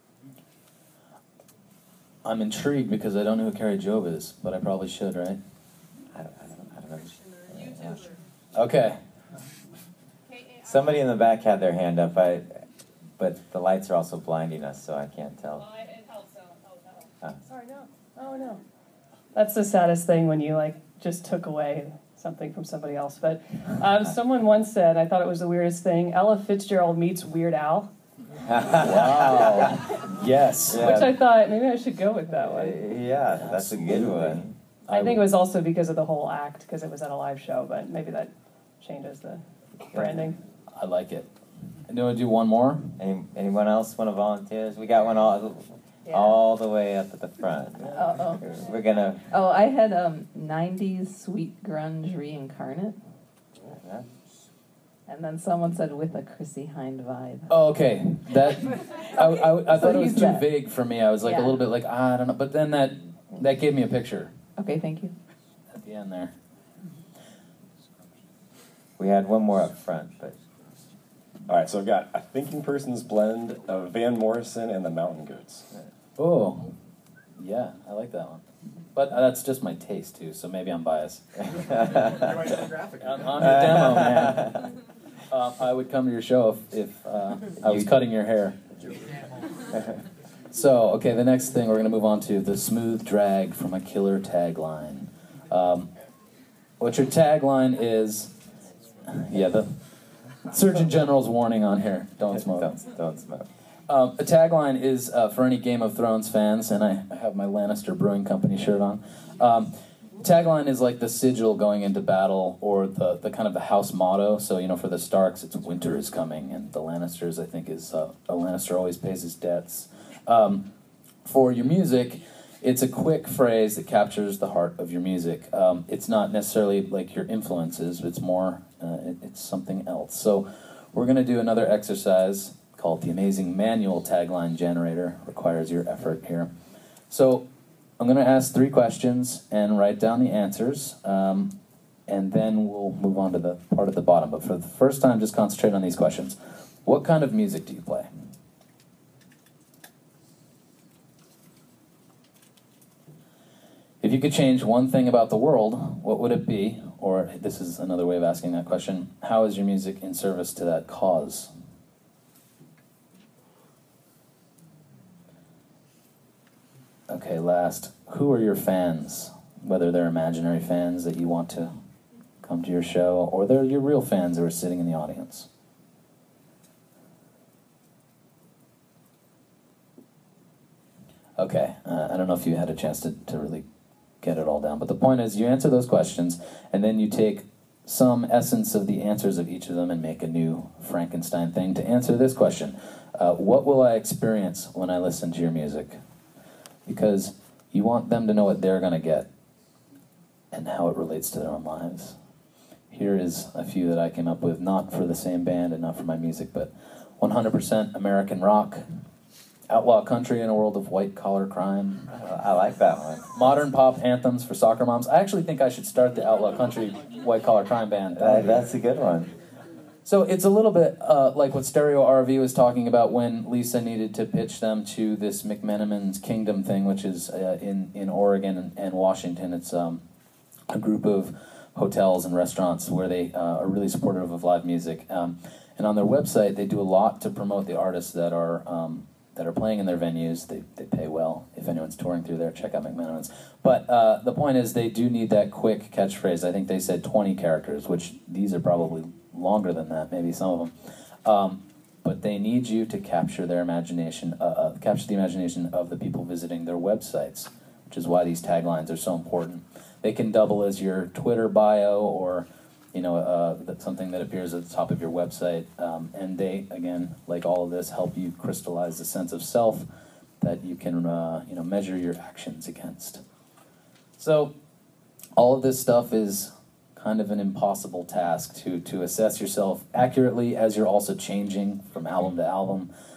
I'm intrigued because I don't know who Carrie Job is, but I probably should, right? I don't, I don't, I don't know. Yeah. Okay. Somebody in the back had their hand up, I, but the lights are also blinding us, so I can't tell. It helps, so help, help. Ah. Sorry, no. Oh, no. That's the saddest thing when you, like, just took away something from somebody else. But um, someone once said, I thought it was the weirdest thing, Ella Fitzgerald meets Weird Al. Wow. Yes. Yeah. Which I thought, maybe I should go with that one. Yeah, that's a good one. I think it was also because of the whole act, because it was at a live show, but maybe that changes the branding. I like it. And do you want to do one more? Any, anyone else want to volunteer? We got one all, Yeah. all the way up at the front. Uh-oh. We're gonna. Oh, I had um nineties sweet grunge reincarnate. Yeah. And then someone said with a Chrissy Hind vibe. Oh, okay. That I, I, I So thought it was use too that. vague for me. I was like Yeah. a little bit like ah, I don't know, but then that that gave me a picture Okay, thank you. at the end there. We had one more up front, but All right, so I've got a thinking person's blend of Van Morrison and the Mountain Goats. Oh, yeah, I like that one. But uh, that's just my taste too, so maybe I'm biased. on, on your demo, man. Uh, I would come to your show if, if uh, I was cutting your hair. So, okay, the next thing we're going to move on to the smooth drag from a killer tagline. Um, what your tagline is, yeah, the Surgeon General's warning on here: don't smoke. don't, don't smoke. Um, a tagline is uh, for any Game of Thrones fans, and I have my Lannister Brewing Company shirt on. Um, tagline is like the sigil going into battle, or the, the kind of the house motto. So, you know, for the Starks, it's "Winter is coming," and the Lannisters, I think, is uh, "A Lannister always pays his debts." Um, for your music, it's a quick phrase that captures the heart of your music. Um, it's not necessarily like your influences; it's more, uh, it, it's something else. So, we're going to do another exercise called the Amazing Manual Tagline Generator. Requires your effort here. So I'm going to ask three questions and write down the answers, um, and then we'll move on to the part at the bottom. But for the first time, just concentrate on these questions. What kind of music do you play? If you could change one thing about the world, what would it be? Or this is another way of asking that question. How is your music in service to that cause? Okay, last. Who are your fans? Whether they're imaginary fans that you want to come to your show, or they're your real fans who are sitting in the audience. Okay, uh, I don't know if you had a chance to, to really get it all down, but the point is you answer those questions, and then you take some essence of the answers of each of them and make a new Frankenstein thing to answer this question. Uh, what will I experience when I listen to your music? Because you want them to know what they're going to get and how it relates to their own lives. Here is a few that I came up with, not for the same band and not for my music, but one hundred percent American rock, outlaw country in a world of white-collar crime. I like that one. Modern pop anthems for soccer moms. I actually think I should start the outlaw country white-collar crime band. Uh, that's a good one. So it's a little bit uh, like what Stereo R V was talking about when Lisa needed to pitch them to this McMenamin's Kingdom thing, which is uh, in, in Oregon and, and Washington. It's um, a group of hotels and restaurants where they uh, are really supportive of live music. Um, and on their website, they do a lot to promote the artists that are um, that are playing in their venues. They they pay well. If anyone's touring through there, check out McMenamin's. But uh, the point is, they do need that quick catchphrase. I think they said twenty characters, which these are probably longer than that, maybe some of them. Um, but they need you to capture their imagination, uh, uh, capture the imagination of the people visiting their websites, which is why these taglines are so important. They can double as your Twitter bio or, you know, uh, something that appears at the top of your website. Um, and they, again, like all of this, help you crystallize the sense of self that you can, uh, you know, measure your actions against. So all of this stuff is kind of an impossible task to to assess yourself accurately as you're also changing from album to album.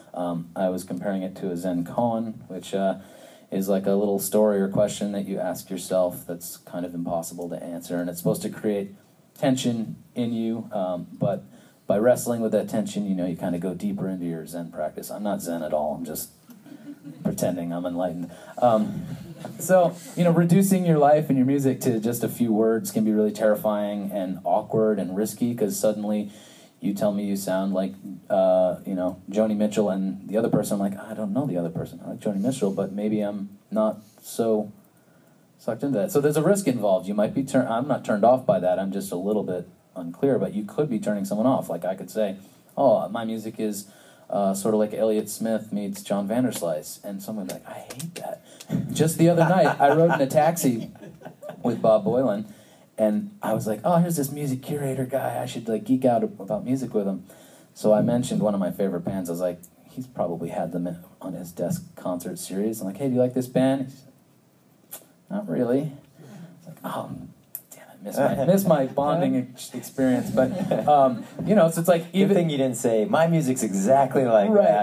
Um, I was comparing it to a Zen koan, which uh, is like a little story or question that you ask yourself that's kind of impossible to answer, and it's supposed to create tension in you, um, but by wrestling with that tension, you know, you kind of go deeper into your Zen practice. I'm not Zen at all. I'm just pretending I'm enlightened. Um, so, you know, reducing your life and your music to just a few words can be really terrifying and awkward and risky, because suddenly you tell me you sound like, uh, you know, Joni Mitchell, and the other person, I'm like, I don't know the other person. I like Joni Mitchell, but maybe I'm not so sucked into that. So there's a risk involved. You might be turned, I'm not turned off by that. I'm just a little bit unclear, but you could be turning someone off. Like I could say, oh, my music is uh, sort of like Elliott Smith meets John Vanderslice, and someone would be like, I hate that. Just the other night, I rode in a taxi with Bob Boylan, and I was like, oh, here's this music curator guy. I should like geek out about music with him. So I mentioned one of my favorite bands. I was like, he's probably had them on his desk concert series. I'm like, hey, do you like this band? He said, not really. I was like, oh, Miss my, miss my bonding ex- experience, but um, you know, so it's like even Good thing you didn't say my music's exactly like right.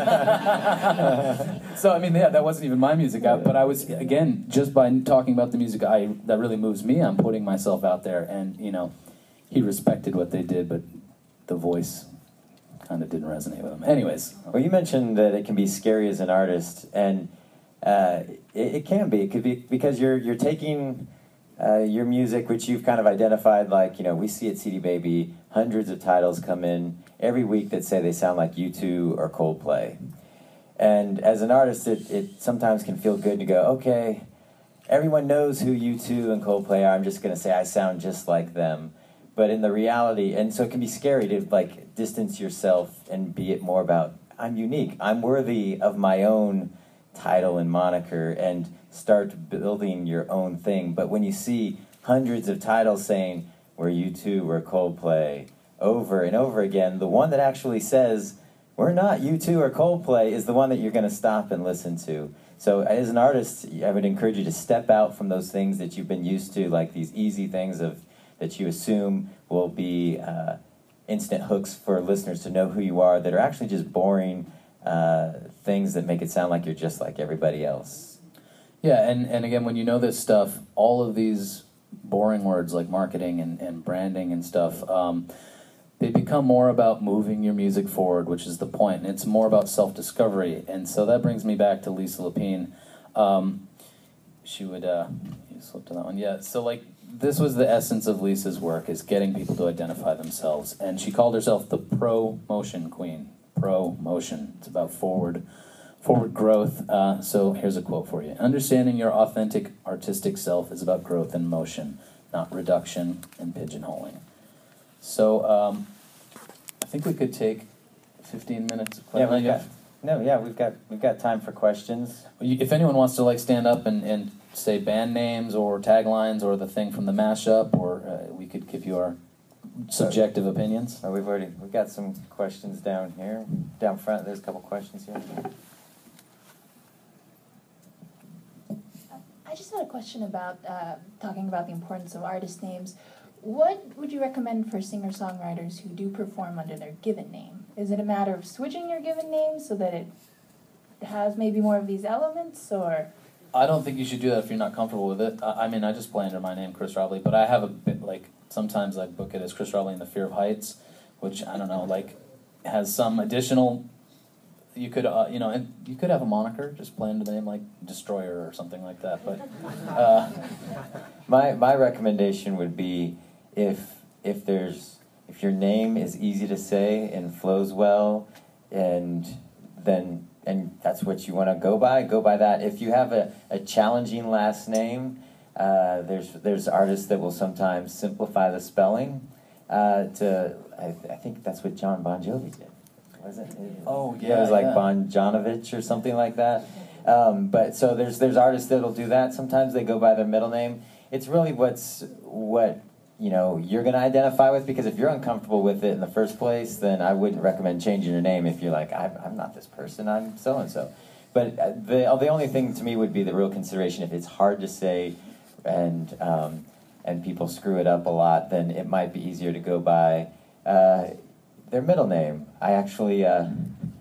that. So I mean, yeah, that wasn't even my music, I, but I was again just by talking about the music I that really moves me. I'm putting myself out there, and you know, he respected what they did, but the voice kind of didn't resonate with him. Anyways, well, you mentioned that it can be scary as an artist, and uh, it, it can be. It could be because you're you're taking. Uh, your music, which you've kind of identified, like, you know, we see at C D Baby, hundreds of titles come in every week that say they sound like U two or Coldplay. And as an artist, it, it sometimes can feel good to go, okay, everyone knows who U two and Coldplay are, I'm just going to say I sound just like them. But in the reality, and so it can be scary to, like, distance yourself and be it more about, I'm unique, I'm worthy of my own title and moniker, and start building your own thing. But when you see hundreds of titles saying, we're U two, we're Coldplay, over and over again, the one that actually says, we're not U two or Coldplay, is the one that you're going to stop and listen to. So as an artist, I would encourage you to step out from those things that you've been used to, like these easy things of that you assume will be uh, instant hooks for listeners to know who you are, that are actually just boring uh, things that make it sound like you're just like everybody else. Yeah, and, and again, when you know this stuff, all of these boring words like marketing and, and branding and stuff, um, they become more about moving your music forward, which is the point. And it's more about self-discovery. And so that brings me back to Lisa Lapine. Um, she would, uh, you slipped to that one, yeah. So like, this was the essence of Lisa's work, is getting people to identify themselves. And she called herself the pro-motion queen. Pro-motion. It's about forward Forward growth. Uh, so here's a quote for you. Understanding your authentic artistic self is about growth and motion, not reduction and pigeonholing. So um, I think we could take fifteen minutes of Yeah, questions. we've got, no, yeah, we've got we've got time for questions. If anyone wants to like stand up and, and say band names or taglines or the thing from the mashup, or uh, we could give you our subjective opinions. Oh, we've already we've got some questions down here, down front. There's a couple questions here. I just had a question about uh, talking about the importance of artist names. What would you recommend for singer-songwriters who do perform under their given name? Is it a matter of switching your given name so that it has maybe more of these elements, or? I don't think you should do that if you're not comfortable with it. I, I mean, I just play under my name, Chris Robley, but I have a bit, like, sometimes I book it as Chris Robley in the Fear of Heights, which, I don't know, like, has some additional... You could, uh, you know, and you could have a moniker, just play under the name like Destroyer or something like that. But uh, my my recommendation would be if if there's if your name is easy to say and flows well, and then and that's what you want to go by, go by that. If you have a, a challenging last name, uh, there's there's artists that will sometimes simplify the spelling. Uh, to I, I think that's what John Bon Jovi did. Was it? Oh, yeah, yeah, it was like yeah. Bon Jonovich or something like that. Um, but so there's there's artists that'll do that. Sometimes they go by their middle name. It's really what's what you know you're going to identify with, because if you're uncomfortable with it in the first place, then I wouldn't recommend changing your name. If you're like, I'm, I'm not this person, I'm so and so. But the the only thing to me would be the real consideration. If it's hard to say, and um, and people screw it up a lot, then it might be easier to go by. Uh, Their middle name. I actually, uh,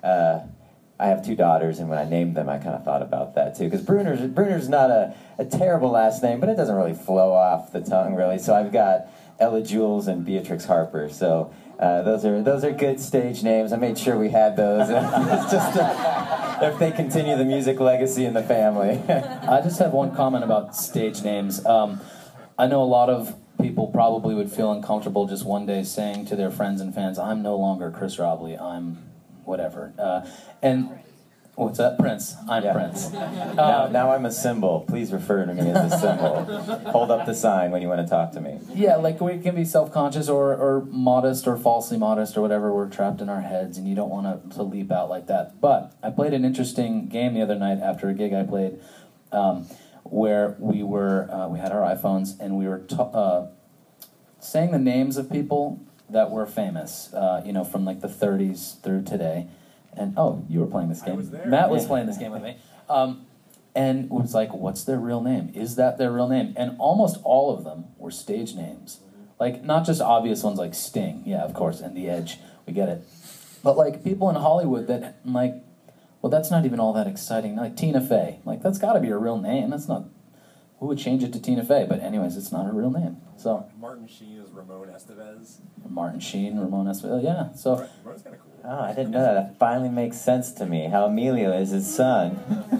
uh, I have two daughters, and when I named them, I kind of thought about that too. Because Bruner's Bruner's not a, a terrible last name, but it doesn't really flow off the tongue really. So I've got Ella Jules and Beatrix Harper. So uh, those are those are good stage names. I made sure we had those. It's just uh, if they continue the music legacy in the family. I just have one comment about stage names. Um, I know a lot of people probably would feel uncomfortable just one day saying to their friends and fans, "I'm no longer Chris Robley. I'm whatever." Uh, and what's that? Prince. I'm Yeah. Prince. Now, now I'm a symbol. Please refer to me as a symbol. Hold up the sign when you want to talk to me. Yeah, like we can be self-conscious or, or modest or falsely modest or whatever. We're trapped in our heads, and you don't want to, to leap out like that. But I played an interesting game the other night after a gig I played, um, where we were uh, we had our iPhones and we were ta- uh, saying the names of people that were famous, uh, you know, from like the thirties through today. And oh, you were playing this game. I was there. Matt was Yeah. playing this game with me. Um, and was like, what's their real name? Is that their real name? And almost all of them were stage names. Like, not just obvious ones like Sting, yeah, of course, and The Edge, we get it. But like people in Hollywood that, like, well, that's not even all that exciting. Like Tina Fey. Like, that's got to be her real name. That's not, who would change it to Tina Fey? But anyways, it's not her real name. So, Martin Sheen is Ramon Estevez. Martin Sheen, Ramon Estevez, yeah. So, Ramon's kind of cool. Oh, I didn't know that. That finally makes sense to me. How Emilio is his son.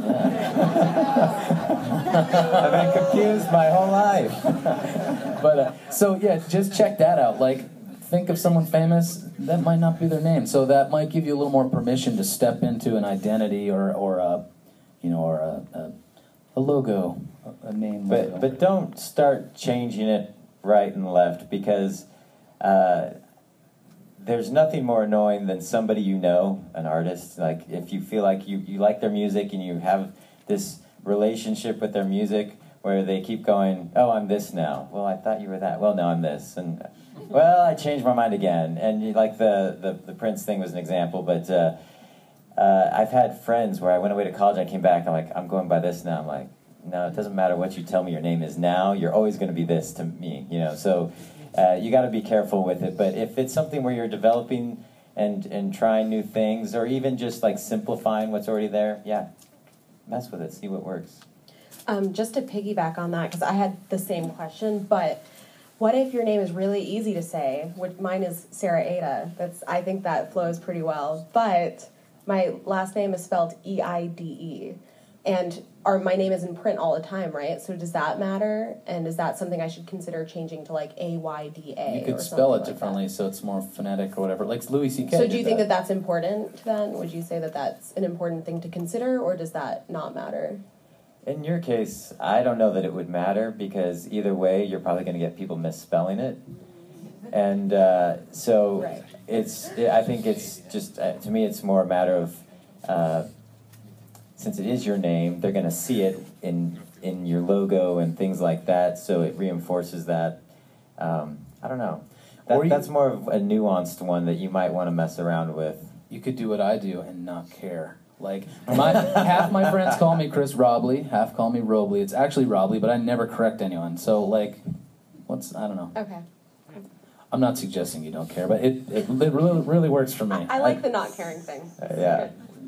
I've been confused my whole life. but uh, so yeah, just check that out. Like, think of someone famous, that might not be their name. So that might give you a little more permission to step into an identity or or a, you know, or a a, a logo, a name. But logo. but don't start changing it right and left because uh, there's nothing more annoying than somebody you know, an artist. Like if you feel like you, you like their music and you have this relationship with their music where they keep going, oh, I'm this now. Well, I thought you were that. Well, no, I'm this. And well, I changed my mind again. And you, like the, the, the Prince thing was an example, but uh, uh, I've had friends where I went away to college, I came back, I'm like, I'm going by this now. I'm like, no, it doesn't matter what you tell me your name is now. You're always going to be this to me, you know. So uh, you got to be careful with it. But if it's something where you're developing and and trying new things, or even just like simplifying what's already there, yeah, mess with it, see what works. Um, just to piggyback on that, because I had the same question, but what if your name is really easy to say? Which mine is Sarah Ada. That's I think that flows pretty well. But my last name is spelled E I D E. And our, my name is in print all the time, right? So does that matter? And is that something I should consider changing to like A Y D A? you could or spell it something like differently so it's more phonetic or whatever. Like Louis C K. So do did you think that that's important then? Would you say that that's an important thing to consider, or does that not matter? In your case, I don't know that it would matter because either way, you're probably going to get people misspelling it. And uh, so Right. it's, I think it's just, uh, to me, it's more a matter of, uh, since it is your name, they're going to see it in in your logo and things like that, so it reinforces that. Um, I don't know. That, Or you- that's more of a nuanced one that you might want to mess around with. You could do what I do and not care. Like, my, half my friends call me Chris Robley, half call me Robley. It's actually Robley, but I never correct anyone. So, like, what's, I don't know. Okay. I'm not suggesting you don't care, but it, it, it really, really works for me. I like the not caring thing. Uh, yeah.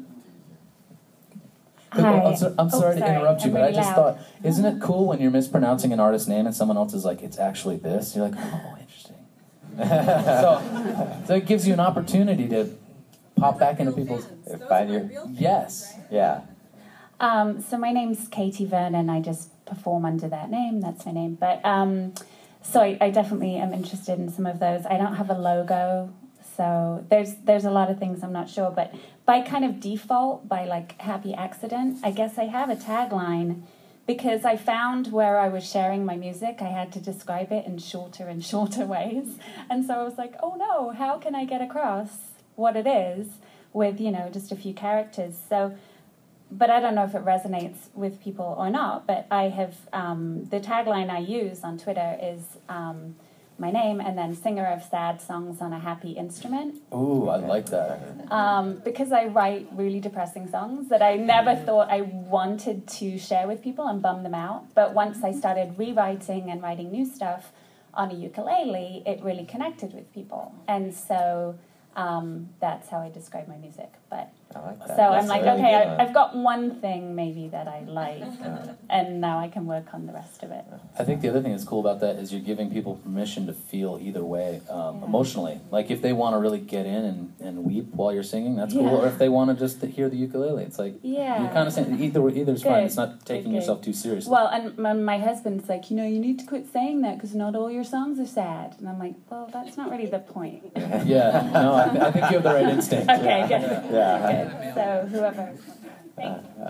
Hi. I'm, so, I'm Oh, sorry to sorry. interrupt you, I'm but really I just loud. thought, isn't it cool when you're mispronouncing an artist's name and someone else is like, it's actually this? You're like, oh, interesting. so, so it gives you an opportunity to pop back into people's... Find your... Yes. Yeah. Um, so my name's Katie Vernon. I just perform under that name. That's my name. But um, so I, I definitely am interested in some of those. I don't have a logo, so there's there's a lot of things I'm not sure. But by kind of default, by like happy accident, I guess I have a tagline because I found where I was sharing my music, I had to describe it in shorter and shorter ways. And so I was like, oh no, how can I get across what it is with, you know, just a few characters? So, but I don't know if it resonates with people or not, but I have, um, the tagline I use on Twitter is um, my name and then singer of sad songs on a happy instrument. Ooh, I like that. Um, because I write really depressing songs that I never thought I wanted to share with people and bum them out. But once I started rewriting and writing new stuff on a ukulele, it really connected with people. And so um, that's how I describe my music. But I like that. So That's I'm like, a really okay, good I, one. I've got one thing maybe that I like, and now I can work on the rest of it. I think the other thing that's cool about that is you're giving people permission to feel either way um, emotionally. Like if they want to really get in and, and weep while you're singing, that's cool. Yeah. Or if they want to just hear the ukulele, it's like Yeah. you're kind of saying either either's fine. Good. It's not taking Good, good. yourself too seriously. Well, and my, my husband's like, you know, you need to quit saying that because not all your songs are sad. And I'm like, well, that's not really the point. Yeah, no, I, th- I think you have the right instinct. Okay, good. Yeah. Good. So whoever. Thank you.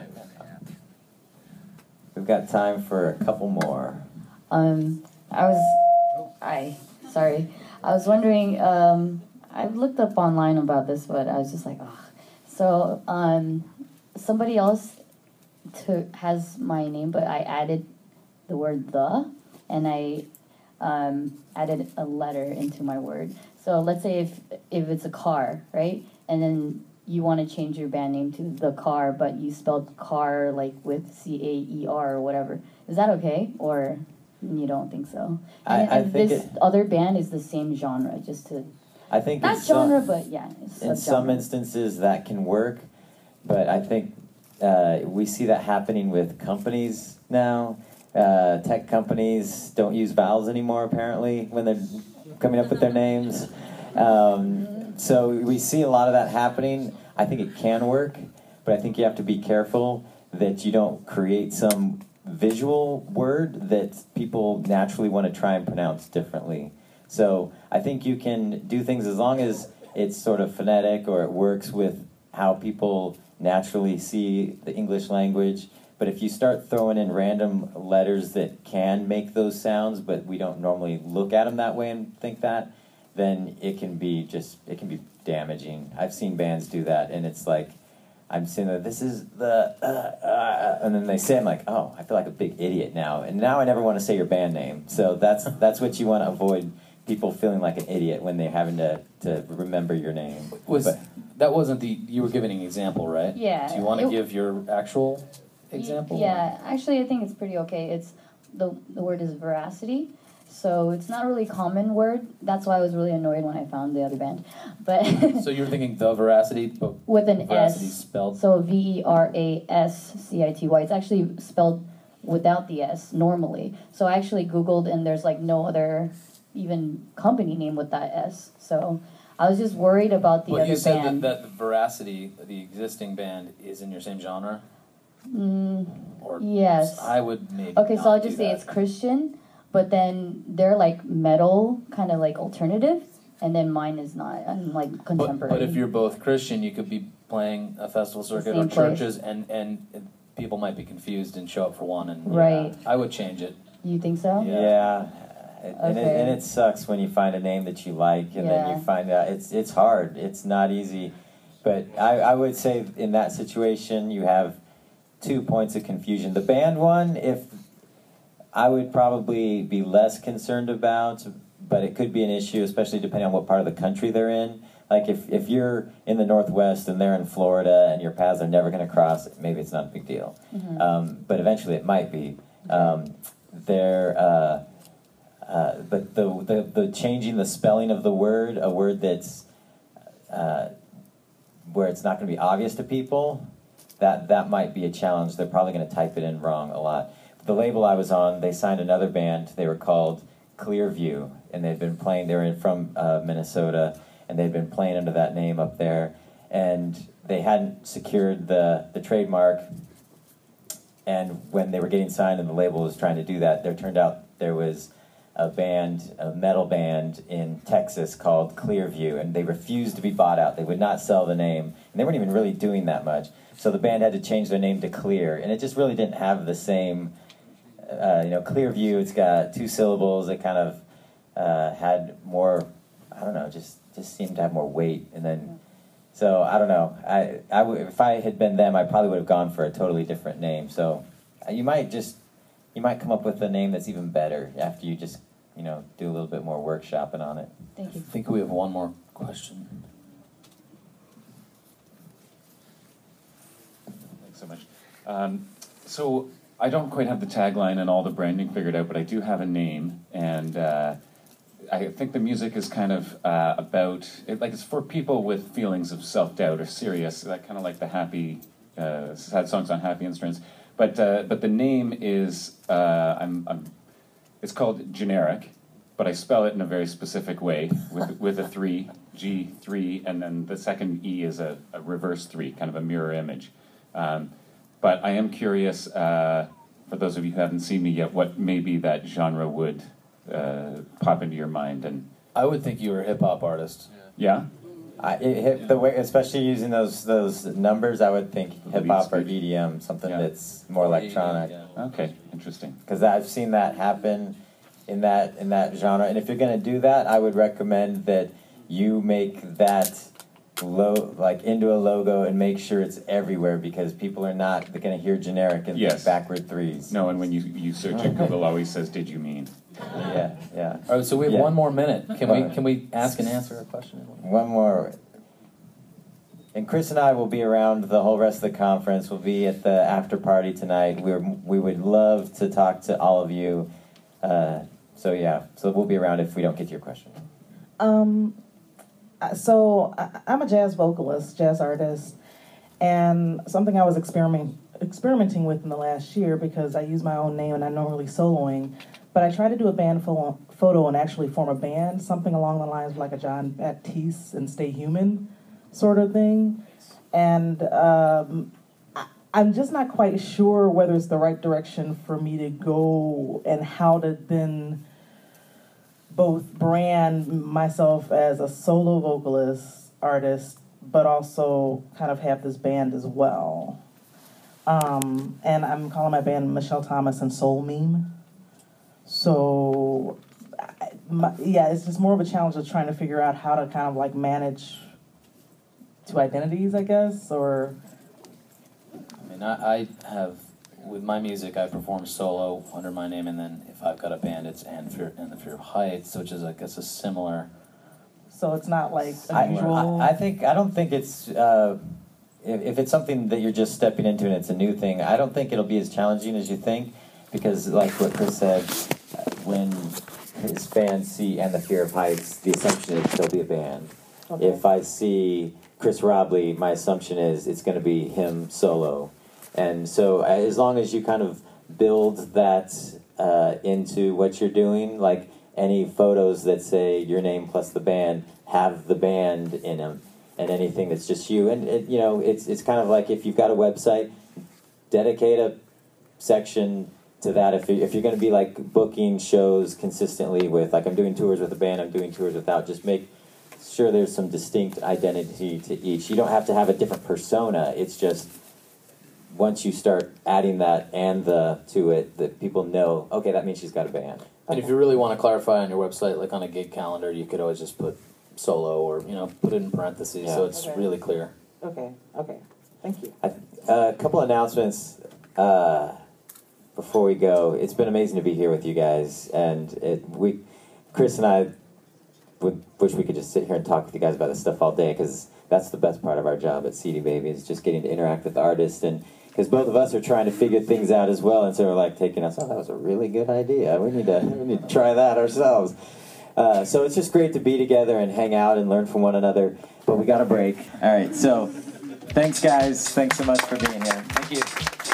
We've got time for a couple more. Um, I was, I, sorry, I was wondering, um, I've looked up online about this, but I was just like, oh. So, um, somebody else took, has my name, but I added the word the, and I, um, added a letter into my word. So let's say if, if it's a car, right? And then you want to change your band name to The Car, but you spelled car like with C A E R or whatever. Is that okay? Or you don't think so? I- And, I and think this it- other band is the same genre, just to... I think Not in some- genre, but yeah. It's in subgenre. some instances that can work, but I think uh, we see that happening with companies now. Uh, tech companies don't use vowels anymore, apparently, when they're coming up with their names. Um, so we see a lot of that happening. I think it can work, but I think you have to be careful that you don't create some visual word that people naturally want to try and pronounce differently. So I think you can do things as long as it's sort of phonetic or it works with how people naturally see the English language. But if you start throwing in random letters that can make those sounds, but we don't normally look at them that way and think that, then it can be just, it can be damaging. I've seen bands do that, and it's like, I'm saying that this is the, uh, uh, and then they say, I'm like, oh, I feel like a big idiot now. And now I never want to say your band name. So that's that's what you want to avoid, people feeling like an idiot when they're having to, to remember your name. Was But- that wasn't the you were giving an example, right? Yeah. Do you want to It- give your actual example? Yeah, actually, I think it's pretty okay. It's the the word is veracity, so it's not a really common word. That's why I was really annoyed when I found the other band. But So you're thinking the veracity, but with an veracity S, spelled. so V E R A S C I T Y. It's actually spelled without the S normally. So I actually Googled, and there's like no other even company name with that S. So I was just worried about the Well, other you said band. that, that the veracity, the existing band, is in your same genre. Mm, Or yes. I would maybe. Okay, so not I'll do just say that. it's Christian, but then they're like metal, kind of like alternative, and then mine is not. I'm like But, contemporary. but if you're both Christian, you could be playing a festival circuit or Same place. churches, and and it- people might be confused and show up for one. And Right. yeah, I would change it. You think so? Yeah. And, it, Okay. and it sucks when you find a name that you like, and then Yeah. you find out it's it's hard. It's not easy. But I, I would say in that situation, you have two points of confusion. The band one, if I would probably be less concerned about, but it could be an issue, especially depending on what part of the country they're in. Like if, if you're in the Northwest and they're in Florida and your paths are never going to cross, maybe it's not a big deal. Mhm. Um, but eventually it might be. Um, they're, uh, uh, but the, the the changing the spelling of the word, a word that's uh, where it's not going to be obvious to people, that that might be a challenge. They're probably going to type it in wrong a lot. The label I was on, they signed another band. They were called Clearview, and they'd been playing. They were in, from uh, Minnesota, and they'd been playing under that name up there. And they hadn't secured the the trademark. And when they were getting signed, and the label was trying to do that, there turned out there was a band, a metal band in Texas called Clearview, and they refused to be bought out. They would not sell the name, and they weren't even really doing that much. So the band had to change their name to Clear, and it just really didn't have the same, uh, you know, Clearview. It's got two syllables. It kind of uh, had more, I don't know, just just seemed to have more weight. And then, so I don't know. I I w- if I had been them, I probably would have gone for a totally different name. So uh, you might just you might come up with a name that's even better after you just, you know, do a little bit more workshopping on it. Thank you. I think we have one more question. Thanks so much. Um, so I don't quite have the tagline and all the branding figured out, but I do have a name, and uh, I think the music is kind of uh, about it, like it's for people with feelings of self-doubt or serious, like kind of like the happy, uh, sad songs on happy instruments. But uh, but the name is uh, I'm, I'm it's called Generic, but I spell it in a very specific way with with a three G three, and then the second E is a, a reverse three, kind of a mirror image. Um, but I am curious, uh, for those of you who haven't seen me yet, what maybe that genre would uh, pop into your mind. And I would think you were a hip hop artist. Yeah. I, it, hip, the way, especially using those those numbers, I would think hip hop or E D M, something Yeah. that's more electronic. Okay, interesting. Because I've seen that happen in that in that genre, and if you're going to do that, I would recommend that you make that lo- like into a logo and make sure it's everywhere, because people are not they're going to hear generic and Yes. think backward threes. No, and when you, you search it, Google always says, "Did you mean?" Yeah, yeah. All right, so we have Yeah. one more minute. Can we can we ask and answer a question? One more. And Chris and I will be around the whole rest of the conference. We'll be at the after party tonight. We're, we would love to talk to all of you. Uh, so yeah, so we'll be around if we don't get to your question. Um, so I, I'm a jazz vocalist, jazz artist, and something I was experiment, experimenting with in the last year, because I use my own name and I'm normally soloing, but I try to do a band pho- photo and actually form a band, something along the lines of like a John Baptiste and Stay Human sort of thing. And um, I, I'm just not quite sure whether it's the right direction for me to go and how to then both brand myself as a solo vocalist artist, but also kind of have this band as well. Um, and I'm calling my band Michelle Thomas and Soul Meme. So, I, my, yeah, it's just more of a challenge of trying to figure out how to kind of like manage two identities, I guess, or... I mean, I, I have, with my music, I perform solo under my name, and then if I've got a band, it's And, Fear, and the Fear of Heights, which is, I guess, a similar... So it's not like I, unusual... I, I think I don't think it's uh, if, if it's something that you're just stepping into and it's a new thing. I don't think it'll be as challenging as you think, because like what Chris said, uh, when his fans see And the Fear of Heights, the assumption is they'll be a band. Okay. If I see Chris Robley, my assumption is it's going to be him solo. And so uh, as long as you kind of build that uh, into what you're doing, like any photos that say your name plus the band have the band in them, and anything that's just you. And, it, you know, it's it's kind of like if you've got a website, dedicate a section to that. If, you, if you're going to be like booking shows consistently with, like I'm doing tours with a band, I'm doing tours without, just make sure there's some distinct identity to each. You don't have to have a different persona. It's just once you start adding that and the to it, that people know, okay, that means she's got a band. And if you really want to clarify on your website, like on a gig calendar, you could always just put solo or, you know, put it in parentheses so Yeah. it's Okay. really clear. Okay, okay. Thank you. I, a couple announcements uh, before we go. It's been amazing to be here with you guys, and it, we, Chris and I, would wish we could just sit here and talk with you guys about this stuff all day, because that's the best part of our job at C D Baby, is just getting to interact with the artists, and because both of us are trying to figure things out as well, and so we're like taking us, oh, that was a really good idea. We need to we need to try that ourselves. Uh, so it's just great to be together and hang out and learn from one another. But we got a break. All right. So thanks, guys. Thanks so much for being here. Thank you.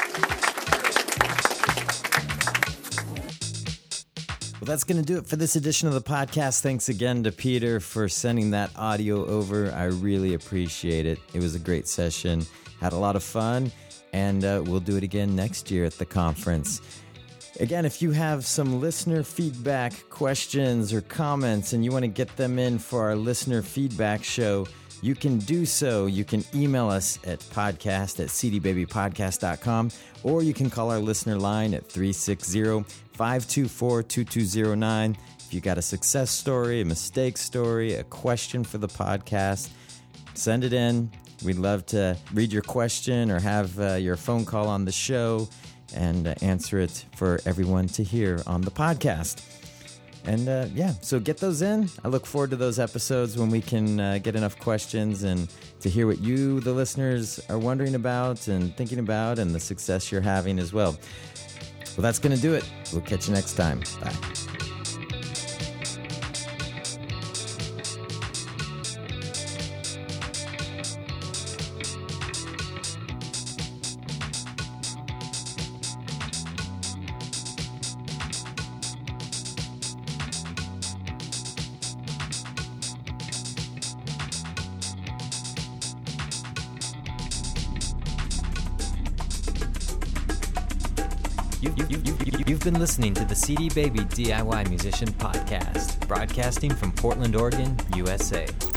Well, that's going to do it for this edition of the podcast. Thanks again to Peter for sending that audio over. I really appreciate it. It was a great session. Had a lot of fun. And uh, we'll do it again next year at the conference. Again, if you have some listener feedback questions or comments and you want to get them in for our listener feedback show, you can do so. You can email us at podcast at c d baby podcast dot com, or you can call our listener line at three six zero, five two four, two two zero nine. If you got a success story, a mistake story, a question for the podcast, send it in. We'd love to read your question or have uh, your phone call on the show and uh, answer it for everyone to hear on the podcast. And uh, yeah, so get those in. I look forward to those episodes when we can uh, get enough questions and to hear what you, the listeners, are wondering about and thinking about, and the success you're having as well. Well, that's going to do it. We'll catch you next time. Bye. You, you, you, you, you've been listening to the C D Baby D I Y Musician Podcast, broadcasting from Portland, Oregon, U S A.